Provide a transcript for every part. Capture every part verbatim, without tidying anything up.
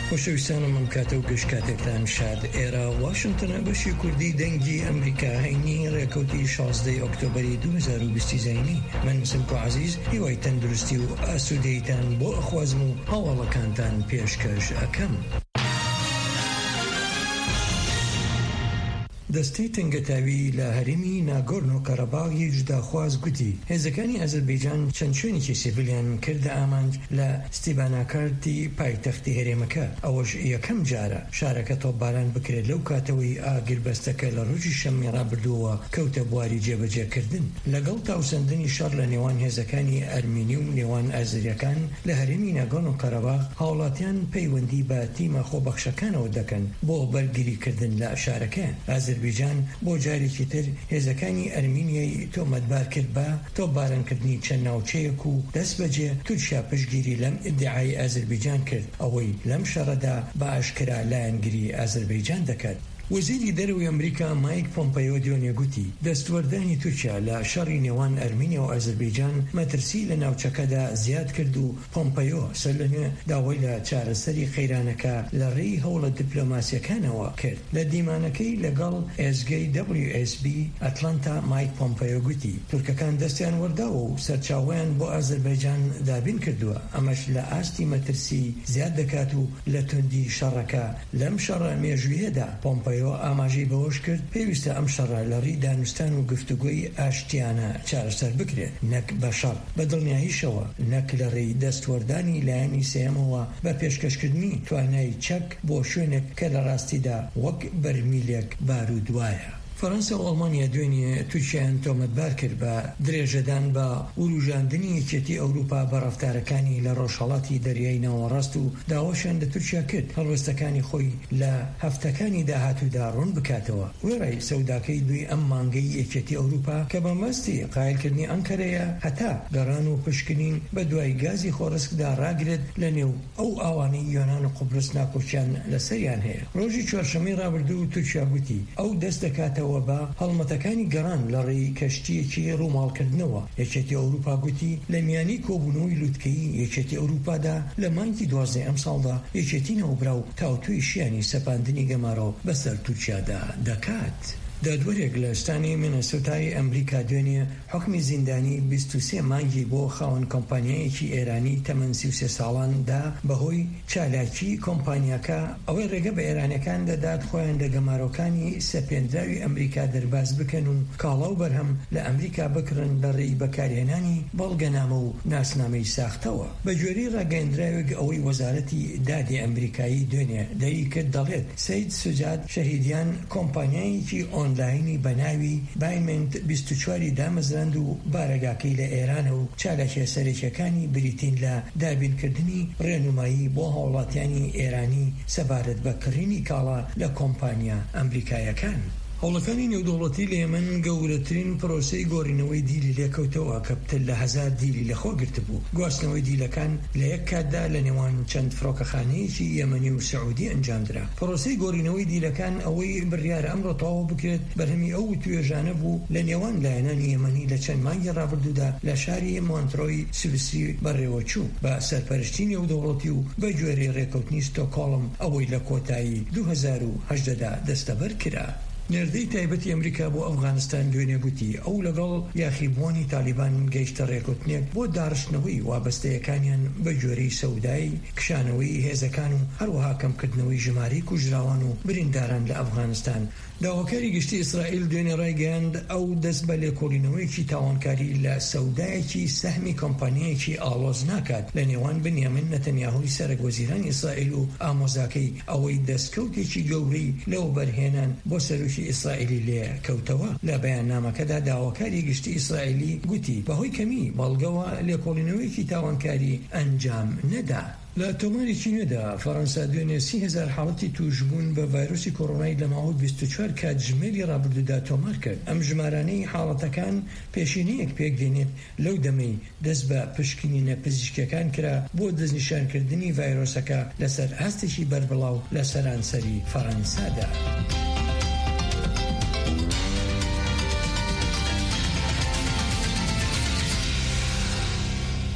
خۆشەویستانم ئەم کاتە و گەشت کاتێکتان شاد. ئێرە واشنگتنە بەشی کوردی دەنگی ئەمریکا هەینی ڕێکەوتی شازدەی ئۆکتۆبەری دوو هەزار و بیست زینی. من مسلم عزیز هیوای تەندروستی و ئاسوودەیتان بۆ ئەخوازم و هەواڵەکانتان پێشکەش ئەکەم. دەستەی تەنگەتاوی لە هەرێمی ناگۆرنۆ کەرەباغی جوداخواز گوتی هێزەکانی ئەزەربەیجان چەند شوێنێکی سیڤیلیان کردە ئامانج لە ستیڤاناکارتی پایتەختی هەرێمەکە. ئەوەش یەکەم جارە شارەکە تۆپباران بکرێت لەو کاتەوەی ئاگربەستەکە لە ڕۆژی شەممی ڕابردووە کەوتە بواری جێبەجێکردن. لەگەڵ تاوسەندنی شەڕ لە نێوان هێزەکانی ئەرمینی و نێوان ئازریەکان لە هەرێمی ناگۆرنۆ کەرەباغ، هاوڵاتیان پەیوەندی بە تیمە خۆبەخشەکانەوە دەکەن بۆ بەرگریکردن لە شارەکە. ئازەربەیجان بۆ جارێکی تر هێزەکانی ئەرمینیای تۆمەتبار کرد بە تۆپبارانکردنی چەند ناوچەیەک و دەست بەجێ تورکیا پشتگیری لەم ئیدعای ئازەربەیجان کرد، ئەوەی لەم شەڕەدا بە ئاشکرا لایەنگری ئازەربەیجان دەکات. وەزیری دەرەوەی ئەمریکا مایک پۆمپەیۆ دیۆنێ گوتی دەستوەردانی تورکیا لە شەڕی نێوان ئەرمینیا و ئازەربەیجان مەترسی لە ناوچەکەدا زیاد کرد و پۆمپەیۆ سەر لەنوێ داوای لە چارەسەری خەیرانەکە لە ڕێی هەوڵە دیپلۆماسیەکانەوە کرد. لە دیمانەکەی لەگەڵ ئێزگەی دبلیو ئێس بی ئەتلانتا مایک پۆمپەیۆ گوتی تورکەکان دەستیان وەرداوە و سەرچاویان بۆ ئازەربەیجان دابین کردووە، ئەمەش لە ئاستی مەترسی زیاد دەکات و لە توندی شەڕەکە لەم شەڕە مێژوویەدا پۆمپەیۆ ئاماژەی بەوەش کرد پێویستە ئەم شەڕە لە ڕێی دانوستان و گفتوگۆی ئاشتیانە چارەسەر بکرێت، نەک بە شەڕ بە دڵنیاییشەوە، نەک لە ڕێی دەستوەردانی لایەنی سێمەوە بە پێشکەشکردنی توانای چەک بۆ شوێنێک کە لە ڕاستیدا وەک بەرمیلێک بارود وایە. فەڕەنسا و ئەڵمانیا دوێنێ تورکیایان تۆمەتبار کرد بە درێژەدان بە وروژاندنی یەکێتی ئەوروپا بە ڕەفتارەکانی لە ڕۆژهەڵاتی دەریای ناوەڕاست و داواشیان لە تورکیا کرد هەڵوێستەکانی خۆی لە هەفتەکانی داهاتوودا ڕوون بکاتەوە. وێڕای سەوداکەی دوی ئەم مانگەی یەکێتی ئەوروپا کە بە مەستی قایلکردنی ئەنکەرەیە هەتا گەڕان و پشکنین بە دوای گازی خۆرسکدا ڕاگرێت لە نێو ئەو ئاوانەی یۆنان و قوبرس ناکۆچیان لەسەریان هەیە. ڕۆژی چوارشەمەی ڕابردوو تورکیا گوتی ئەو دەست دەکاتەوە بە هەڵمەتەکانی گەڕان لە ڕێی کەشتیەکی ڕووماڵکردنەوە. یەکێتی ئەوروپا گوتی لە میانی کۆبوونەوەی لوتکەی یەکێتی ئەوروپادا لە مانگی دوازدە ئەم ساڵدا یەکێتی نەوەبرا و تاوتوی شیانی سەپاندنی گەمارۆ بەسەر تورکیادا دەکات. دادوەرێک لە شتانی مینەسۆتای ئەمریکا دوێنێ حکمی زیندانی بیست و سێ مانگی بۆ خاوەن کۆمپانیایەکی ئێرانی تەمەن سی و سێ ساڵاندا بەهۆی چالاکی کۆمپانیاکە ئەوەی ڕێگە بە ئێرانەکان دەدات خۆیان لە گەمارۆکانی سەپێنراوی ئەمریکا دەرباز بکەن و کاڵا و بەرهەم لە ئەمریکا بکڕن لە ڕێی بەکارهێنانی بەڵگەنامە و ناسنامەی ساختەوە. بە جۆرەی ڕاگەیەندراوێک ئەوەی وەزارەتی دادی ئەمریکایی دوێنێ دەری کرد دەڵێت سەید سوجاد شەهیدیان کۆمپانیایەکی ئۆنلاینی بەناوی بایمنت بیست و چواری دامەزراند و بارەگاکەی لە ئێرانە و چالەکێ سەرەکیەکانی بریتین لە دابینکردنی ڕێنمایی بۆ هاوڵاتیانی ئێرانی سەبارەت بە کڕینی کاڵا لە کۆمپانیا ئەمریکایەکان. هەوڵەکانی نێودەوڵەتی لە یەمەن گەورەترین پرۆسەی گۆڕینەوەی دیلی لێکەوتەوە کە پتر لە هەزار دیلی لەخۆ گرتبوو. گواستنەوەی دیلەکان لە یەک کاتدا لە نێوان چەند فڕۆکەخانەیەکی یەمەنی و سعودی ئەنجامدرا. پرۆسەی گۆڕینەوەی دیلەکان ئەوەی بڕیارە ئەمڕۆ تەواو بکرێت بەرهەمی ئەو توێژانە بوو لە نێوان لایەنانی یەمەنی لە چەند مانگی ڕابردوودا لە شاری مۆنترۆی سویسی بەڕێوەچوو بە سەرپەرشتی نێودەوڵەتی و بە گوێرەی ڕێکەوتنی ستۆکۆڵم ئەوەی لە کۆتایی دوو هەزار و هەژدەدا دەستەبەر کرا. نێردەی تایبەتی ئەمریکا بۆ ئەفغانستان دوێنێ گوتی ئەو لەگەڵ یاخیبوونی تالیبان گەیشتە ڕێکوتنێک بۆ داڕشتنەوەی وابەستەیەکانیان بە جۆرەی سەودایی، کشانەوەی هێزەکان و هەروەها کەمکردنەوەی ژمارەی کوژراوان و برینداران لە ئەفغانستان. داواکاری گشتی ئیسرائیل دوێنێ ڕایگەیاند ئەو دەست بە لێکۆڵینەوەیەکی تاوانکاری لە سەودایەکی سەهمی کۆمپانیایەکی ئاڵۆز ناکات لە نێوان بنیامین نەتەنیاهوی سەرۆکوەزیرانی ئیسرائیل و ئامۆزاکەی ئەوەی دەستکەوتێکی گەورەی لەو بەرهێنان بۆ سەرۆکی ئیسرائیلی لێ کەوتەوە. لە بەیاننامەکەدا داواکاری گشتی ئیسرائیلی گوتی بەهۆی کەمی بەڵگەوە لێکۆڵینەوەیەکی تاوانکاری ئەنجام نەدا. لە تۆمارێکی نوێدا فەڕەنسا دوێنێ سی هەزار حاڵەتی توشبوون بە ڤایرۆسی کۆڕۆنای لە ماوەی بیست و چوار کاتژمێری ڕابردوودا تۆمار کرد. ئەم ژمارانەی حاڵەتەکان پێشینەیەک پێکدێنێت لەو دەمەی دەست بە پشکنینە پزیشکیەکان کرا بۆ دەستنیشانکردنی ڤایرۆسەکە لەسەر ئاستێکی بەربڵاو لە سەرانسەری فەڕەنسادا.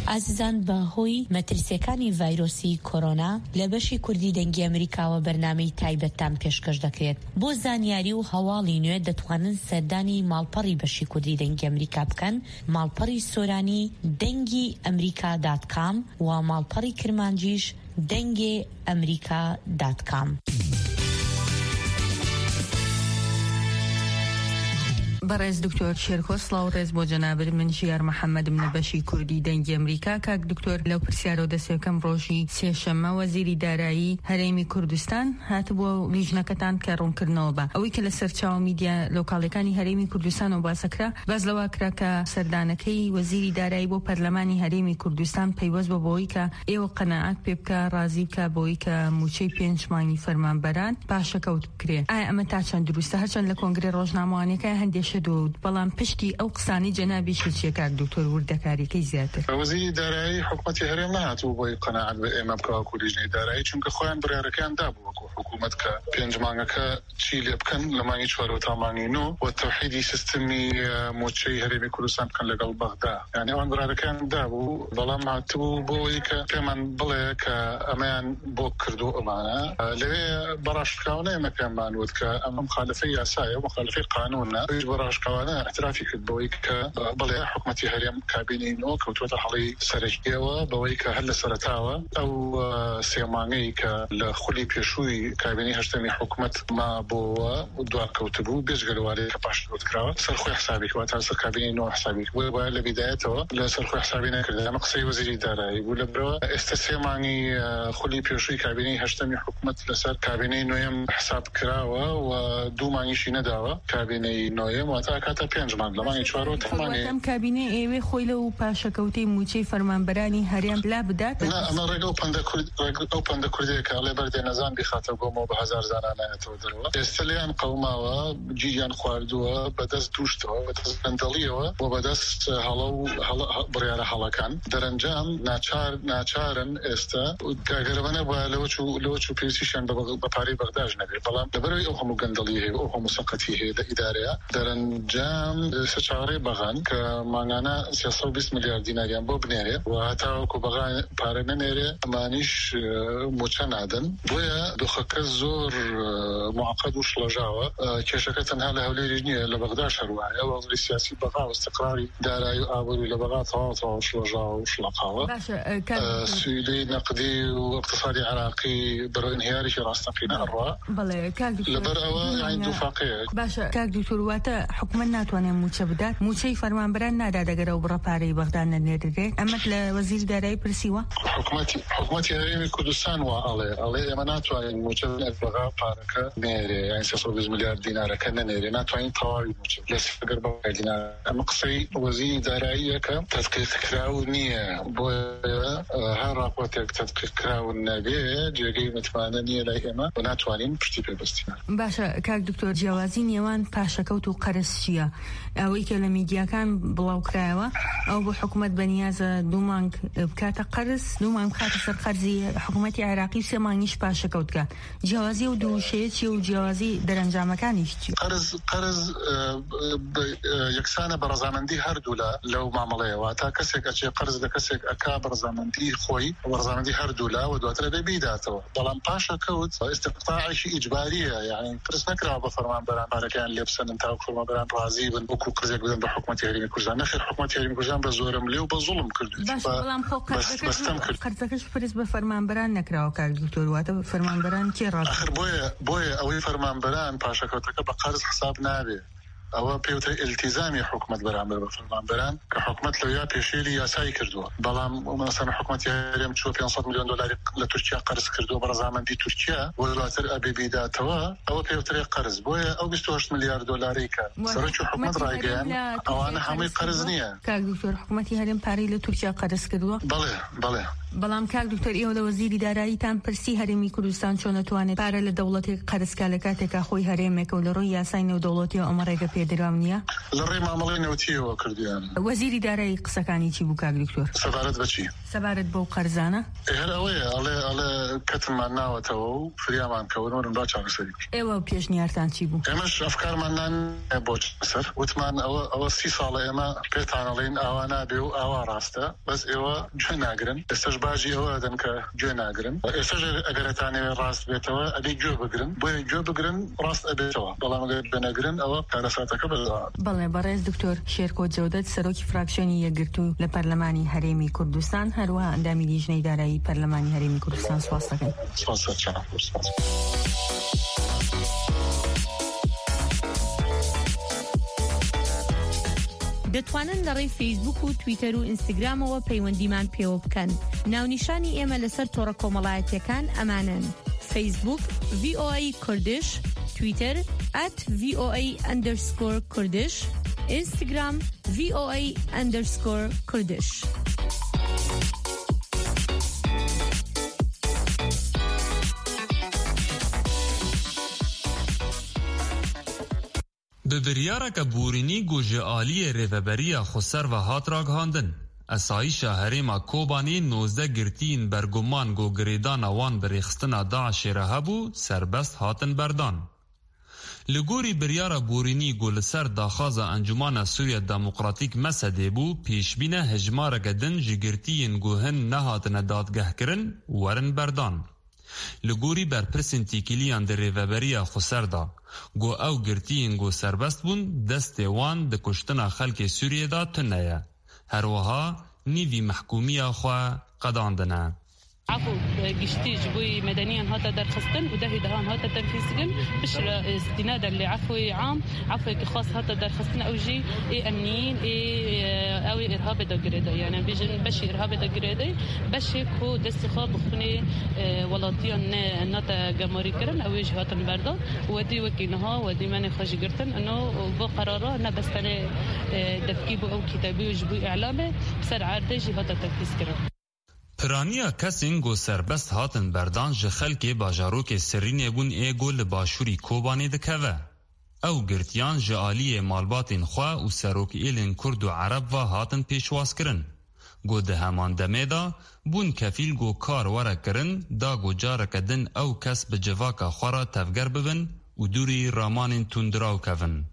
ئازیزان بەهۆی مەترسیەکانی ڤایرۆسی کۆرۆنا لە بەشی کوردی دەنگی ئەمریکاوە بەرنامەی تایبەتتان پێشکەش دەکرێت. بۆ زانیاری و هەواڵی نوێ دەتوانن سەردانی ماڵپەڕی بەشی کوردی دەنگی ئەمریکا بکەن، ماڵپەڕی سۆرانی دەنگی ئەمریکا دات کام و ماڵپەڕی کرمانجیش دەنگی ئەمریکا دات کام. بەڕێز دکتۆر شێرکۆ سڵاو ڕێز بۆ جەنابر، من ژیار محەممەدم لە بەشی کوردی دەنگی ئەمریکا. کاک دکتۆر، لەو پرسیارەوە دەسێکەم ڕۆژی سێشەممە وەزیری دارایی هەرێمی کوردستان هاتبووە لیژنەکەتان کە ڕوونکردنەوە بە ئەوەی کە لە سەرچاوە میدیا لۆکاڵەکانی هەرێمی کوردستان و باسەکرا باز لەوە کرا کە سەردانەکەی وەزیری دارایی بۆ پەرلەمانی هەرێمی کوردستان پەیوەست بە بۆی کە ئێوە قەناعەت پێ بکە، ڕازی بکە بۆی کە موچەی پێنج مانگی فەرمانبەران پاشەکەوت بکرێ. ئایا ئەمە تا چەند دروستە؟ هەرچەند لە کۆنگرێ ڕۆژنامەوانیەکە هەندێک دود، بەڵام پشتی ئەو قسانی جەنابی شچیەکار دکتۆر وردەکاریەکەی زیاتر. وەزیری دارایی حکوومەتی هەرێم نهاتوو بۆی قەناعەت بە ئێمە بکەوە و لیژنەی دارایی، چونکە خۆیان بڕیارەکەیان دابوو وەکو حکوومەت کە پێنج مانگەکە چی لێ بکەن لە مانگی چوارەوە تا مانگی نۆ و تەوحیدی سیستەمی موچەی هەرێمی کوردستان بکەن لەگەڵ بەغدا. یعنی ئەوان بڕیارەکەیان دابوو، بەڵام هاتوو بۆی کە پێمان بڵێ کە ئەمەیان بۆ کردو ئەمانە لەوێ بەڕاشکراوە ئێمە پێمان وت کە ئەمە مخالفەی یاسایە و مخالفەی قانونە. بەڕاشکراوانە اعترافی کرد بەوەی کە بڵێ حکوومەتی هەرێم کابینەی نۆ کەوتووەتە هەڵی سەرەکیەوە بەوەی کە هەر لە سەرەتاوە ئەو سێ مانگەی کە لە خولی پێشووی کابینەی هەشتەمی حکوومەت ما بۆوە دوا کەوتبوو بێژگە لەوارەیە کە پاش دروستکراوە سەرخۆی حسابی کەوە تا سەر کابینەی نۆ حسابی بۆیە باید لە بیدایەتەوە لە سەرخۆی حسابی نەکردن. ئەمە قسەی وەزیری دارایی بوو. لەبەرەوە ئێستا سێ مانگی خولی پێشووی کابینەی هەشتەمی حکوومەت لەسەر کابینەی نۆیەم حساب کراوە و دوو مانگیشی نەداوە کابینەی نۆیەم، واتە کاتە پێنج مانگ لە مانگی چوارەوە تەمامێ. ئەم کابینەی ئێوێ خۆی لەو پاشەکەوتەی موچەی فەرمانبەرانی هەرێم لا بدات؟ ئەمە ڕێگە ئەو پەندە کورد ئەو پەندە کوردەیە کە ئەڵێ بەردێ نەزان بخاتە بۆمەوە بە هەزار زانانایەتەوە دەرەوە. ئێستا لێیان قەوماوە، گیریان خواردووە بەدەست دووشتەوە، بەدەست گەندەڵیەوە و بەدەست هەڵە و بڕیارە هەڵەکان. دەرەنجام ناچار ناچارن ئێستا گاگەرەوەنە وە لەوە چوو پێویستیشیان بە پارەی بەغداژ نەبێت، بەڵام لەبەرەوەی ئەو هەموو گەندەڵی هەیە ئەو هەموو سەقەتی هەیە لە ئیدارەیە دەرەنجام سەرچاوەڕێی بەغان کە مانگانە سێسەد و بیست میلیارد دیناریان بۆ بنێرێ و هەتاوەکو بەغان پارە نەنێرێ ئەمانیش موچە نادن. بۆیە دۆخەکە زۆر معقەد و شڵەژاوە. کێشەکە تەنها لە هەولێریش نییە، لە بەغداش هەروایە. وەزعی سیاسی بەغا و استقراری دارایی و ئابووری لە بەغا تەواو تەواو شڵەژاوە و شڵەقاوە. سوودەی نەقدی و اقتصادی عراقی بەرەو انهیارێکی ڕاستەقینە ئەڕوا. لەبەر ئەوە یعنی دووفاقەیە. باشە کاک دکتۆر، واتە حکوومەت ناتوانێت موچە بدات، موچەی فەرمانبەران نادا دەگەرە و بڕە پارەی بەغدا نەنێرێت. ئەمەت لە وەزیری دارایی پرسیوە؟ حکوومەتی هەرێمی کوردستان وا ئەڵێ ئەڵێ ئێمە ناتوانین موچە بەغا پارەکە نێرێ، یعنی سێسەد و بیست میلیارد دینارەکە نەنێرێ، ناتوانین تەواوی موچە لەسەر بەغای دینار. ئەمە قسەی وەزیری داراییە کە تەدقیق کراو نییە، بۆیە هەر ڕاپۆرتێک تەدقیق کراو نەبێ جێگەی متمانە نییە لای ئێمە و ناتوانین پشتی پێ بەستین. باشە کاک دکتۆر، جیاوازی نێوان پاشەکەوت و قەرز چییە؟ ئەوەی کە لە میدیاکان بڵاوکرایەوە ئەو بۆ حکوومەت بەنیازە دوو مانگ بکاتە قەرز، دوو مانگ بخاتە سەر قەرزی حکوومەتی عێراقی، سێ مانگیش پاشەکەوتکە. جیاوازی و دووشەیە چی و جیاوازی دەرەنجامەکانیش چی؟ قەرز قەرز یەکسانە بە ڕەزامەندی هەردوو لەو مامەڵەیەوە. تا کەسێک ئەچێ قەرز لە کەسێک ئەکا بە ڕەزامەندی خۆی و ڕەزامەندی هەردوو لا و دواتر دەبێ بیداتەوە. بەڵام پاشەکەوت ئیستیقطاعێکی ئیجباریە، یعنی پرس نەکراوە بە فەرمانبەران پارەکەیان لێ بسەنن تا فەرمانبەران ڕازی بن وەکو قرزێک بدەن بە حکوومەتی هەرێمی کوردستان. نەخێر، حکوومەتی هەرێمی کوردستان بە زۆرم لێ و بە زوڵم کردو. بەڵام خۆ قەرزەکەش پرس بە فەرمانبەران نەکراوە کاک دکتۆر، واتە فەرمانبەران کێ ڕاست؟ ئەخر بۆیە بۆیە ئەوەی فەرمانبەران پاشەکەوتەکە بە قەرز حساب نابێ. ئەوە پێوتە ئیلتیزامی حکوومەت بەرامبەر بە فەرمانبەران کە حکوومەت لەویا پێشێلی یاسایی کردووە. بەڵام مەسەڵەن حکوومەتی هەرێم چوە پێنج میلیۆن دۆلاری لە تورکیا قەرز کردووە بە ڕەزامەندی تورکیا و دواتر ئەبێ بیداتەوە، ئەوە پێوترێ قەرز. بۆیە ئەو بیست و هەشت میلیارد دۆلاری کە سەرۆکی حکوومەت ڕایگەیان ئەوانە هەمووی قەرز نییە. کاک دکتۆر، حکوومەتی هەرێم پارەی لە تورکیا قەرز کردووە؟ بەڵێ بەڵێ بەڵام کاک دکتۆر ئێوە لە وەزیری داراییتان پرسی هەرێمی کوردستان چۆن نەتوانێت پارە لە دەوڵەتێک قەرزکا لە کاتێکا خۆی هەرێمێکە و لە ڕۆی یاسای نێودەوڵەتی و ئەمە ڕێگە پێدراو نییە لە ڕێی مامەڵەی نێوتیەوە کردیان. وەزیری دارایی قسەکانی چی بوو کاک دکتۆر؟ سەبارەت بەچی؟ سەبارەت بەو قەرزانە؟ هەر ئەوەیە ئەڵێ ئەڵێ کەتمان ناوەتەوە و فریامان کەون وەرن با چارەسەری. ئێوە پێشنیارتان چی بوو؟ ئێمەش ئەفکارمانان بۆ سەر وتمان ئەوە ئەوە سی ساڵە ئێمە پێتانەڵێن ئاوا نابێ و ئاوا ڕاستە بەس ئێوە گوێ ناگرن. ئێستش باژی ئەوە دەن کە گوێ ناگرن. ئێستش ئەگەرەتانەوێ ڕاست بێتەوە ئەبێ گوێ بگرن بۆیە گوێ بگرن ڕاست ئەبێتەوە بەڵام ئەگەر بنەگرن ئەوە کارەساتەکە بەدەوام. بەڵێ بەڕێز دکتۆر شێرکۆ جەودەت سەرۆکی فراکسیۆنی یەکگرتوو لە پەرلەمانی هەرێمی کوردستان هەروەها ئەندامی لیژنەی دارایی پەرلەمانی هەرێمی کوردستان سواس دەکەین. سپاس چاپ سپاس. دەتوانن لە ڕێی فەیسبوک و تویتەر و ئینستاگرامەوە پەیوەندیمان پێوە بکەن. ناونیشانی ئێمە لەسەر تۆڕە کۆمەڵایەتیەکان ئەمانن: فەیسبوک ڤی ئۆ ئەی کوردش، تویتر ئەت ڤی ئۆ ئەی ئەندەرسکۆر کوردش، ئینستاگرام ڤی ئۆ ئەی ئەندەرسکۆر کوردش. به بریارک بورینی گوژه آلی ریوبریه خسر و هات را گهاندن. اسایش هرما کوبانی نوزده گرتین برگمان گو گریدان وان بریخستنا داعش رهبو سربست هاتن بردان. لگوری بریار بورینی گو لسر داخاز انجمان سوریه دموکراتیک مسده بو پیشبین هجمار گدن جگرتین گوهن نهاتن دادگه کرن ورن بردان. لگوری بر پرسن تیکیلیان در ریوبریه خسر دا گو او گرتین گو سربست بون دست وان د کشتنا خلق سوریه دا تنه هر وها نیوی محکومی خواه قداندنه. عفو گشتی جبوی مدنیان هاتا درخستن و دهی دهان هاتا تنفيذن بش استنادا لعفو عام عفو خاص هاتا درخستن او جي اي امنيين اي او ارهاب دغريده يعني بيجن بش ارهاب دغريده بش كو دست خاب بخني ولاتيان ناتا جمهوري كرن او جهات بردا ودي وكينها ودي من خرج قرتن انه بو قراره نبستنه دفكيبو او كتابي وجبوي اعلامه بسر عرض جهات تنفيذ كرن. پرانیا کسین گو سربست هاتن بردان جخل که باجاروک سرین بون ایگو لباشوری کوبانی دکوه. او گرتیان جعالی مالباتین خواه و سروک ایلین کرد و عرب و هاتن پیشواز کرن. گو ده همان دمه دا بون کفیل گو کار وره کرن دا گو جارک دن او کس بجواک خورا تفگر ببن و دوری رامان تندراو کون.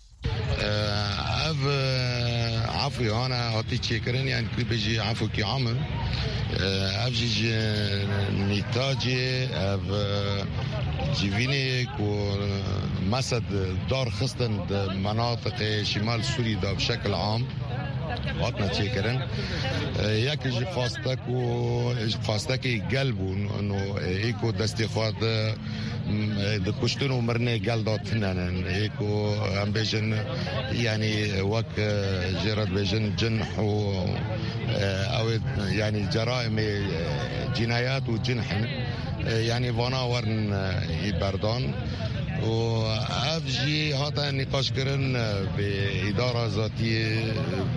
اف عفوی هانا هاتی چه کرن یعنی که بجی عفو کی عامل اف جی نیتاجی اف جیوینی کو مسد دار خستن مناطق شمال سوری دا بشكل عام واتنا تشيكرن ياك جي خواستك و خواستك قلبو انه ايكو دستخواد دكشتنو مرني قلداتنا ايكو ام بيجن يعني وك جرد بيجن جنح او يعني جرائم جنايات وجنح يعني فانا ورن يبردان و افجي هاتا نقاش كرن بإدارة ذاتية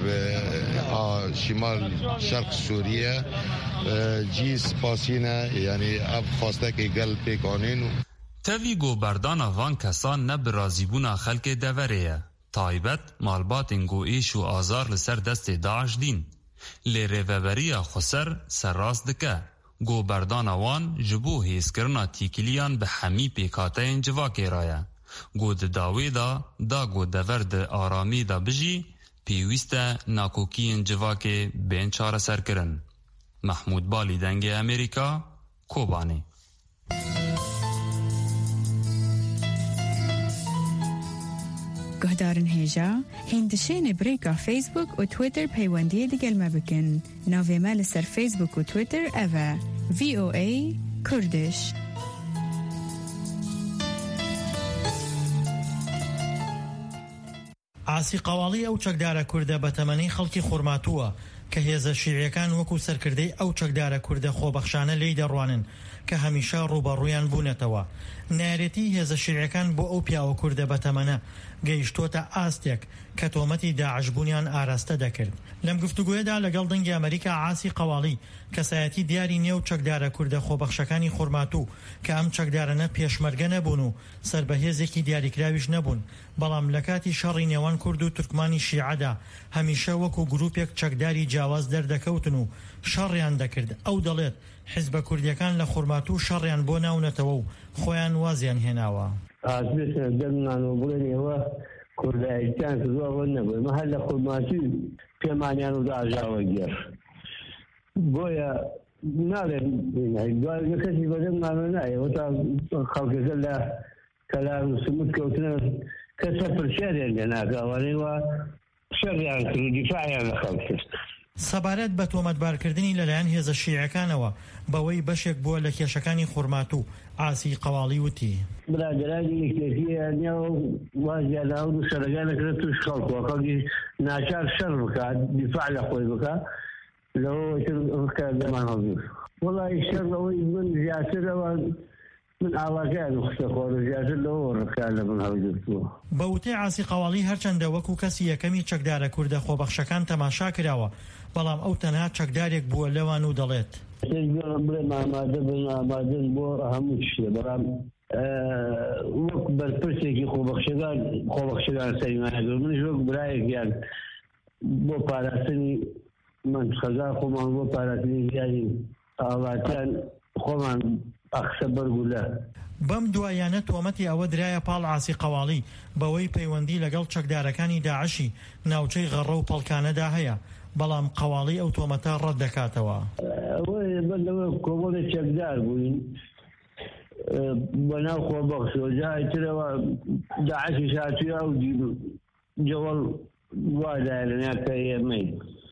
بشمال شرق سوريا جي سپاسينا يعني اف خواستك قلب بيكانين. تاوی گو بردانا وان کسان نبرازیبونا خلق دوره تایبت مالباتن گو ایش و آزار لسر دست داعش دین لی ریوبریا خسر سر راست دکه گو بردانا وان جبو هیس کرنا تیکلیان به همی پیکاتین جواکی رایه گو داوی دا دا گو دورد آرامی دا بجی پیویست ناکوکین جواکی بین چار سر کرن. محمود بالی دنگ امریکا کوبانی. گهدارن هیجا هندشین بریکا فیسبوک و تویتر پیوندی دیگل مبکن ناوی مال سر فیسبوک و تویتر اوه وی او ای کردش. عاسی قواڵی ئەو چەکدارە کوردە بە تەمەنی خەڵکی خورماتووە کە هێزە شیعیەکان وەکو سەرکردەی ئەو چەکدارە کوردە خۆبەخشانە لێی دەڕوانن کە هەمیشە ڕوبەڕوویان بوونەتەوە. نارێتی هێزە شیعیەکان بۆ ئەو پیاوە کوردە بەتەمەنە گەیشتۆتە ئاستێک کە تۆمەتی داعشبوونیان ئاراستە دەکرد. لەم گفتوگوێدا لەگەڵ دەنگی ئەمریکا عاسی قەواڵی کەسایەتی دیاری نێو چەکدارە کوردە خۆبەخشەکانی خورماتوو کە ئەم چەکدارانە پێشمەرگە نەبوون و سربەهێزێکی دیاریکراویش نەبوون، بەڵام لە کاتی شەڕی نێوان کورد و تورکمانی شیعەدا هەمیشە وەکو گروپێک چەکداری جیاواز دەردەکەوتن و شەڕیان دەکرد. ئەو دەڵێت حیزبە کوردیەکان لە خورماتوو شەڕیان بۆ ناونەتەوە و خۆیان وازیان هێناوە. کوردایستان کردووە نەبووی مە هەر لە خورماتی پێمانیان و داژاوە گێر بۆیە ناڵێن دوای کەسی بەدەممانە نایەوە تا خەڵکەکە لە کەلار و سموت کەوتنە کەسە پرسیاریان لێ ناکاوانەوە شەڕیان کرد و دیفاعیان لە خەڵک کرد. سەبارەت بە تۆمەتبارکردنی لەلایەن هێزە شیعەکانەوە بەوەی بەشێک بووە لە کێشەکانی خورماتوو، عاسی قەواڵی وتی برادرانی یەکێتییانیا و وازیان ناون و شەرەکانەکرێت توش خەڵکوە خەڵکی ناچار شەڕ بکات دیفاع لە خۆی بکات لەوەتر دەمان هەڵبوو. وەڵی شەڕ ئەوەی من زیاترەوە من ئاواکیان خستە خۆر زیاتر لەوە ڕکار لە من هەڵگرتووە. بە وتەی عاسی قەواڵی هەرچەندە وەکو کەسی یەکەمی چەکدارە کوردە خۆبەخشەکان تەماشا کراوە، بەڵام ئەو تەنها چەکدارێک بووە لەوان و دەڵێت بڵێم ئامادە بن ئامادەن بۆ هەموو شتێ، بەڵام وەک بەرپرسێکی خۆبەخشەکان خۆبەخشەکان سەریمانەکرد منیش وەک برایەکیان بۆ پاراستنی منتخەکان خۆمان بۆ پاراستنی ژیانی ئاڵاتیان خۆمان ئەخسە بەرگولە. بەم دوایانە تۆمەتی ئەوە درایە پاڵ عاسی قەواڵی بەوەی پەیوەندی لەگەڵ چەکدارەکانی داعشی ناوچەی غەڕە و پەڵکانەدا هەیە، بەڵام قەواڵی ئەو تۆمەتە ڕەت دەکاتەوە. ئەوەی بەندەوە کۆمەڵی چەکدار بووین بەناو خۆبەخشەوە جای ترەوە داعشیش هاتوویە و جەوەڵ وادایە لەنیا کە ئێمەی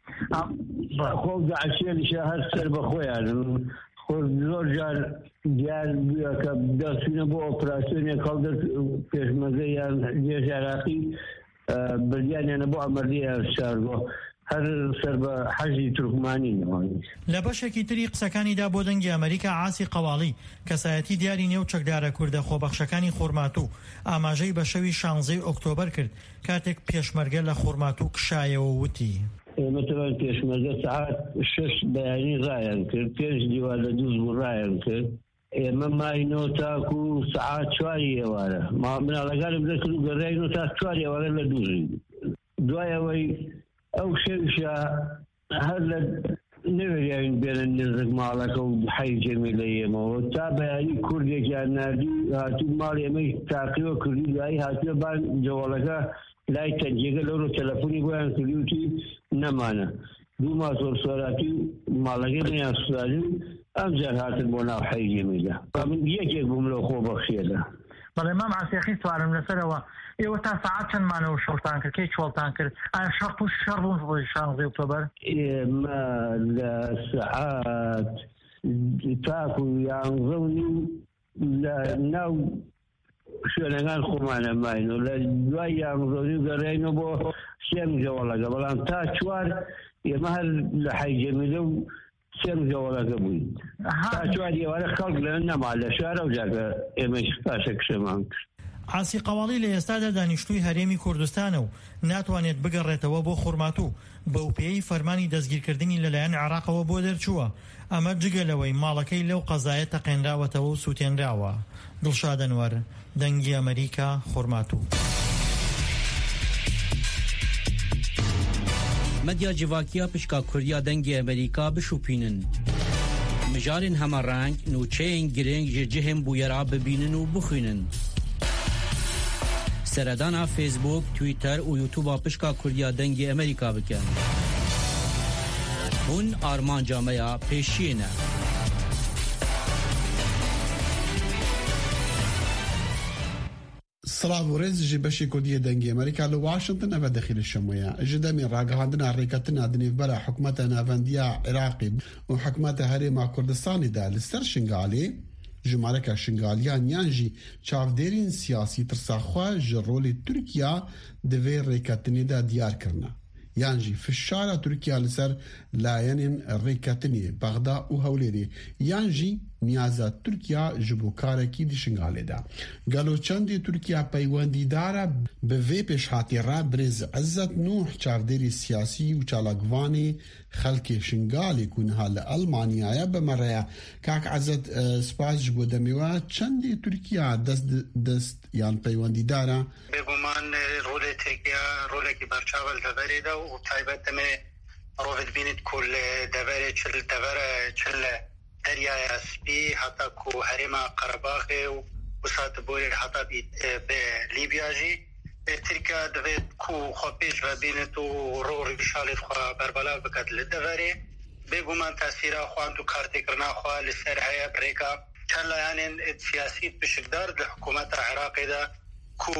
خۆ داعشیێنیشە هەر سەر بە خۆیان زۆر جار دیار بووە کە دەچوونە بۆ ئۆپراسیۆنێک هەڵدەست پێشمەرگە یان جێژ عێراقی بردیانیانە بۆ ئەمەردیە شاردووە هەر سەر بە حەجی تورکمانی نەوانی. لە بەشێکی تری قسەکانیدا بۆ دەنگی ئەمریکا عاسی قەواڵی کەسایەتی دیاری نێو چەکدارە کوردە خۆبەخشەکانی خورماتوو ئاماژەی بە شەوی شانزەی ئۆکتۆبەر کرد کاتێک پێشمەرگە لە خورماتوو کشایەوە وتی ئێمە تەوان پێشمەرگە سەعات شەش بەیانی ڕایان کرد، پێش دیوار لە دووز بوو ڕایان کرد، ئێمە ماینەوە تاکو و سەعات چواری ئێوارە مناڵەکانم دەکرد و گەڕاینەوە تا چواری ئێوارە لە دووژی. دوایەوەی ئەو شەویشە هەر لە نەوێریاوین بێنن نزیک ماڵەکە و حەی جەمی لە ئێمەوە تا بەیانی کوردێکیان ناردی هاتوو ماڵ ئێمەی تاقیوە کردی دوایی هاتووە بان جەوەڵەکە لای تەنجێگە لەورۆ تەلەفۆنی بۆیان کردیوتی نەمانە دوو ماس وەرسۆراتی ماڵەکەی منیان سواری ئەم جار هاتن بۆ ناو حەی جەمیدا من یەکێک بووم لەو خۆبەخشیەدا. بەڵێ مام عاسیەخی سوارم لەسەرەوە ئێوە تا سەعات چەندمانەوە شەڕتان کرد کەی چۆڵتان کرد ئایا شەڕ و شەڕ بوون ڕۆژی شانزەی ئۆکتۆبەر؟ ئێمە لە سەعات تاکو و یانزە و نیم لە ناو شوێنەکان خۆمانە ماینەوە لە دوای یانزە و نیم گەڕاینەوە بۆ سێم جەوەڵەکە، بەڵام تا چوار ئێمە هەر لە حەی جەمیلە و سێم جەوەڵەکە بووین تا چوار ئێوارە خەڵک لە نەما لە شارە و جاکە ئێمەش پاشە کشەمان کرد. عاسی قەواڵی لە ئێستادا دانیشتووی هەرێمی کوردستانە و ناتوانێت بگەڕێتەوە بۆ خورماتوو بەوپێی فەرمانی دەستگیرکردنی لەلایەن عێراقەوە بۆ دەرچووە. ئەمە جگەلەوەی ماڵەکەی لەو قەزایە تەقێنراوەتەوە و سووتێنراوە. دڵشاد ئەنوەر، دەنگی ئەمریکا، خورماتوو. مەدیا جیڤاکیە پشکا کوردیا دەنگی ئەمریکا بشوپینن. مژارên هەمەڕەنگ نوچەیەن گرنگ ji cihên bûyera bibînin û bixwînin. Seredana Facebook, Twitter û YouTube'a pişka Kurdiya dengê Amerîka bikin. Hûn armanca me ya pêşiyê ne. سلااو ڕێز ji beşê Kurdiyê dengê Amerîka li Washington ev dexîlê şemoya ji demê ragihandina rêketina dinêvbera hikûmeta navendiya Iraqê û hikûmeta Herêma Kurdistanê de li ser Şingalê jimareka şingaliyan yan jî çavdêrên siyasî tirsaxwe ji rolê Tirkiya di vê rêketinê de diyar kirine. یانجی فشارە تورکیا لەسەر لایەنێن ڕێککەوتنی بەغدا و هەولێری یانجی نیازە تورکیا ji bo karekî di şingalê de. Gelo çendê Tirkiye peywendîdar e bi vê pêşhatî re Birêz İzzet Nuh çavdêrî siyasî û çalakvanê xelkê şingalê ku niha li Almanyaya bimereya. Kak İzzet spas ji bo demê we çendê Tirkiye dest dest yan peywendîdar e? Bêguman rolê Tirkiye rolekî berçavel deverê de û taybet demê rovê dibînît ku li deverê çil devere çil دریای اسپی حتی کو هرما قرباغ و وسات بوری حتی به لیبیا جی ترکیه دوید کو خوابیش و بینت و رو ریشالت خواه بربلا بکد لدوری بگومان تاثیر خوان تو کارتی کرنا خواه لسر هیا بریکا چند لایانین سیاسی بشکدار ده حکومت عراقی ده کو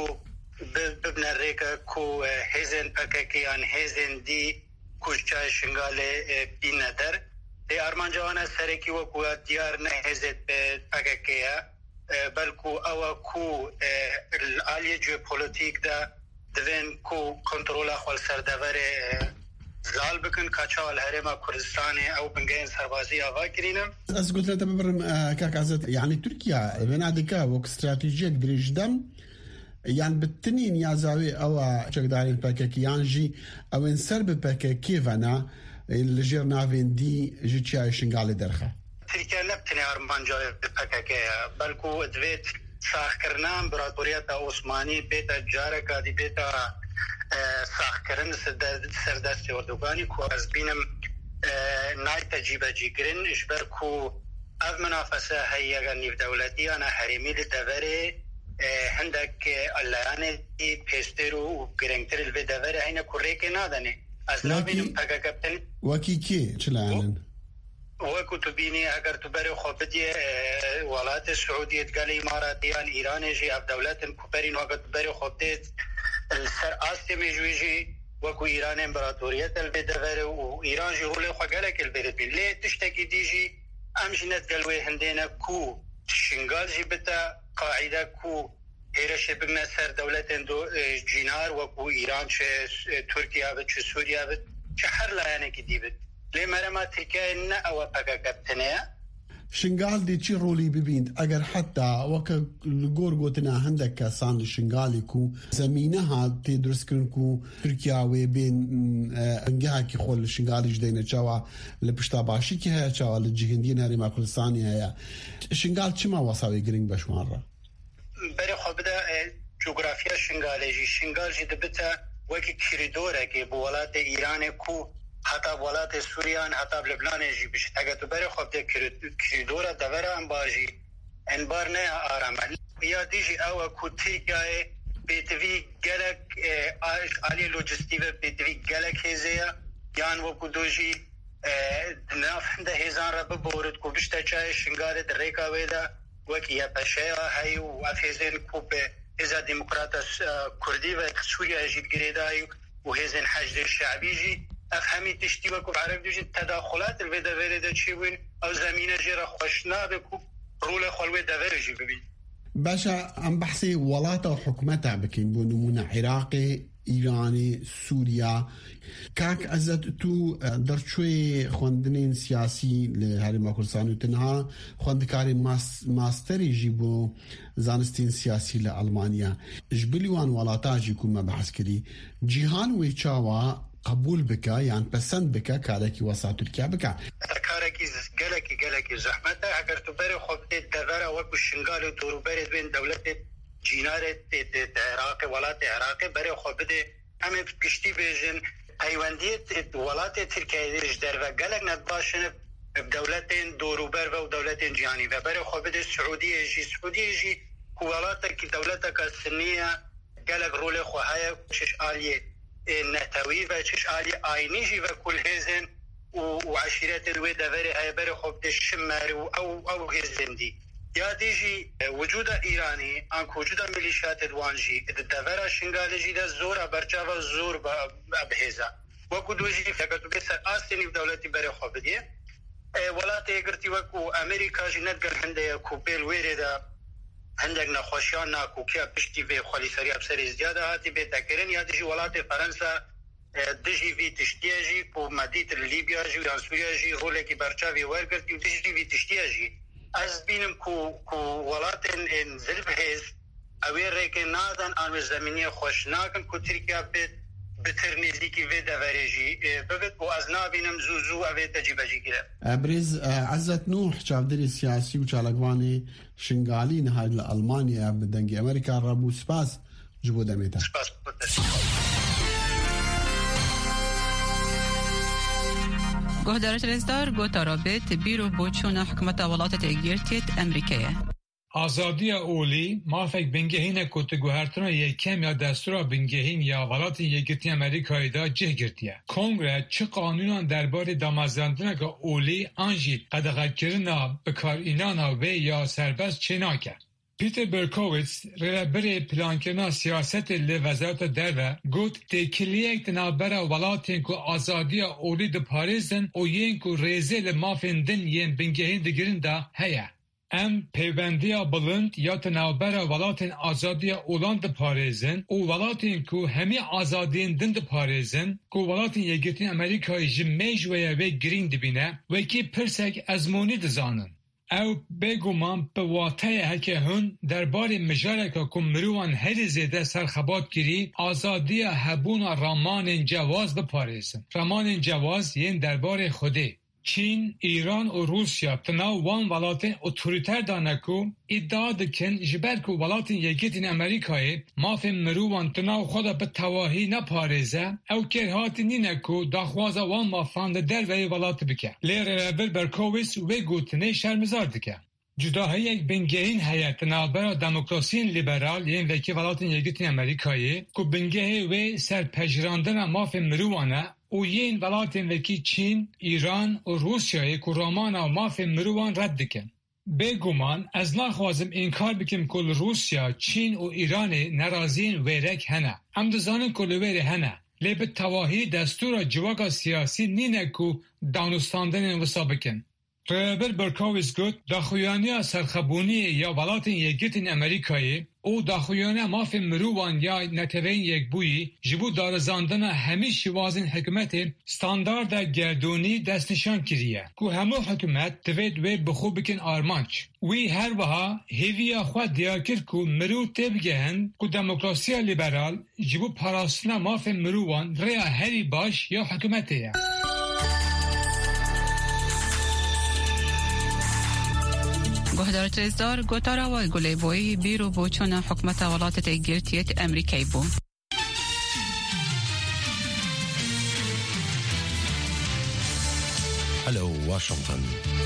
ببن ریکا کو هیزن پککیان هیزن دی کشچای شنگال بین در دی ارمانجوانا سرکی وکو دیار نه هزت به پاککیا بلکو او کو الالیا جیوپولیتیک دا دوین کو کنترول اخوال سردور زال بکن کچال هرما کردستان او بنگین سربازی آوا کرینم از قلت لتا ببرم كاك عزت يعني تركيا بنادكا وك استراتيجيك دريجدم يعني بالتنين يا زاوي او چكدارين پاککی يانجي او انسر بپاککی ونا لجير نافين دي جيتشاي شنغالي درخه تركيا نبتني ارمانجا بكاكا بلكو دويت ساخ کرنا امبراطوريات عثماني بيتا جاركا دي بيتا ساخ کرن سردست اردوغاني كو از بينم ناي تجيبه جيگرن اشبركو اف منافسه هيا نيف دولتي انا حريمي لدوري هندك اللياني بيسترو وگرنگتر الدوري هينا كوريكي نادني از نابینم پاکا کپتن وکی کی چلانن وکو تبینی اگر تو بری خوبتی ولایت سعودیت گل اماراتیان ایران جی اف دولتن کوپرین وقت بری خوبتی سر آسیا میجویجی وکو ایران امپراتوریت البدور و ایران جی هولی خو گلک البدور بین لی تشتکی دیجی امجنت گلوی هندینا کو شنگال جی بتا قاعده کو ایرش بگن سر دولتن دو جینار وکو ایران چه ترکیه بد چه سوریه بد چه هر لایانه که دی بد لی مرما ترکیه نه او پاکا کبتنه شنغال دي چی رولی ببیند اگر حتی وکا لگور گوتنا هندک کسان لشنغالی کو زمینه ها تی درست کرن کو ترکیاوی بین انگه کی خول شنغالی جدینه چاوا لپشتا باشی که هیا چاوا لجهندین هریما کلستانی هیا شنغال چما واساوی گرینگ بشوان را برای خود بده جغرافیا شنگالی جی شنگال جی دبتا وکی کریدوره که با ولایت ایران کو حتی ولایت سوریان حتی لبنان جی بشه اگر تو برای خود بده کریدوره دوره انبار جی انبار نه آرامه یا دیجی او کو ترکیه بیتوی گلک آلی لوجستی و بیتوی گلک هزیا یان وکو دوجی نافنده هزان را ببورد کو بشتا چای شنگال در ریکا ویده وکی یا پشیا هایی و افیزین کوب ازا ديمقراطة كردي وسوريا جيت قريداي وهزن حشد الشعبي جي افهمي تشتي وكو عرب دوجي تداخلات الفيدا فيدا تشيوين او زمينة جيرا خوشنا بكو رول خلوه دافير جي ببين باشا ام بحثي ولاته وحكومتها بكين بونمونا عراقي ایرانی سوریا کاک ازت تو در چوی خواندنین سیاسی لهرما کردستان و تنها خواندکاری ماستری جی بو زانستین سیاسی لألمانیا جبلیوان ولاتا جی کما بحث کری جیهان وی چاوا قبول بکا يعني پسند بکا کارکی واسا ترکیه بکا کارکی گلکی گلکی زحمت اگر تو بری خود دور وکو شنگال و دورو بری دوین دولت جینارت عراق ولایت عراق برای خود بده همه گشتی بیجن پیوندیت ولایت ترکیه دیش در و گلک ندباشن دولت دوروبر و دولت جهانی و برای خود بده سعودیه جی سعودیه جی ولایت که دولت که سنیه گلک رول خواهی چش آلیه نتوی و چش آلیه آینی جی و کل هزن و عشیرت الوی دوری های برای خود بده شمر او او هزن دی یا دیجی وجود ایرانی آنکه وجود ملیشیات دوانجی دورا شنگالجی ده زور برچاو زور بهزا وکو دوجی فکر تو بسر آستینی دولتی برای خواب دیه ولات اگرتی وکو امریکا جی ندگل هنده کوپیل ویره ده هندگ نخوشیان ناکو کیا پشتی به خالی سری ابسر ازدیاده هاتی به تکرین یا دیجی ولات فرنسا دژی وی تشتیاجی کو مدیت لیبیا جی و سوریا جی رولکی برچاوی ورگرتی و دژی وی تشتیاجی از بینم کو کو ولاتن انزل بهز اوی ریک نادن آن زمینی خوش ناکن کو ترکیه بید بترنیزی کی وی دورجی ببت و از نابینم زوزو اوی تجیبجی گیره ابرز عزت نوح چاودری سیاسی و چالکوانی شنگالی نهاد لألمانيا بدنگی امریکا رابو سپاس جبو دمیتا سپاس گهدارت رزدار گوتا رابط بیرو بوچون حکومت ولایت ایگیرتیت امریکیه آزادی اولی مافک بنگهین کوت گوهرتنا یکم یا دستور بنگهین یا ولایت ایگیرتی امریکایی دا جه گرتیه کنگره چه قانونان درباره دامازراندن که اولی آنجی قدغت کرنا بکار اینانا و یا سربست چه ناکه پیتر برکوویتس رهبر پلانکرنا سیاست لی وزارت درو گوت تکلیک تنابرا ولاتین کو آزادی اولی د پاریزن او ین کو ریزه ل مافندن ین بنگهین دگرین دا هيا ام پیوندیا بلند یا تنابرا ولاتین آزادی اولان د پاریزن او ولاتین کو همی آزادین دن د پاریزن کو ولاتین یگتین امریکای جمیج و یا و گرین دبینه و کی پرسک ازمونی دزانن او بگومان به واقعه هکه هون درباره مجارکا که مروان هر زیده سرخبات گیری آزادی هبون رامان جواز بپاریزن. رامان جواز یین درباره خوده. چین، ایران و روسیا تناو وان ولاتین اتوریتر دانکو ادعا دکن جبر که ولاتین یکیتین امریکای مافی مروان تناو خدا به تواهی نپاریزه او کرهاتی نینکو داخوازه وان مافاند در وی ولات بکه لیر ربر برکویس و گوتنه شرمزار دکه جداهای یک بنگهین هیئت نابرا دموکراسین لیبرال یین وکی ولاتین یکیتین امریکای که بنگه و سرپجراندن مافی مروانه او یین ولاتین وکی چین، ایران و روسیای که رامان و مافی مروان رد دکن. بگومان از نخوازم انکار بکم کل روسیا، چین و ایران نرازین ویرک هنه. ام دزانن کل ویر هنه. لیب تواهی دستور جواگا سیاسی نینه که دانستاندن وسا بکن. رهبر برکاویس گوت داخویانی سرخبونی یا ولاتین یکیتین امریکایی او داخویانه مافی مروان یا نتوین یک بویی جبو دارزاندن همی شوازین حکمت ستاندارد گردونی دست نشان کریه که همو حکمت دوید وی بخو بکن آرمانچ وی هر وها هیویا خواه دیاکر که مرو تبگهن که دموکراسی لیبرال جبو پاراستنا مافی مروان ریا هری باش یا حکمتیه گهدارت رزدار گوتارا و گلی بوی بیرو بوچون حکمت ولایت ایگیرتیت امریکایی بو. هلو واشنطن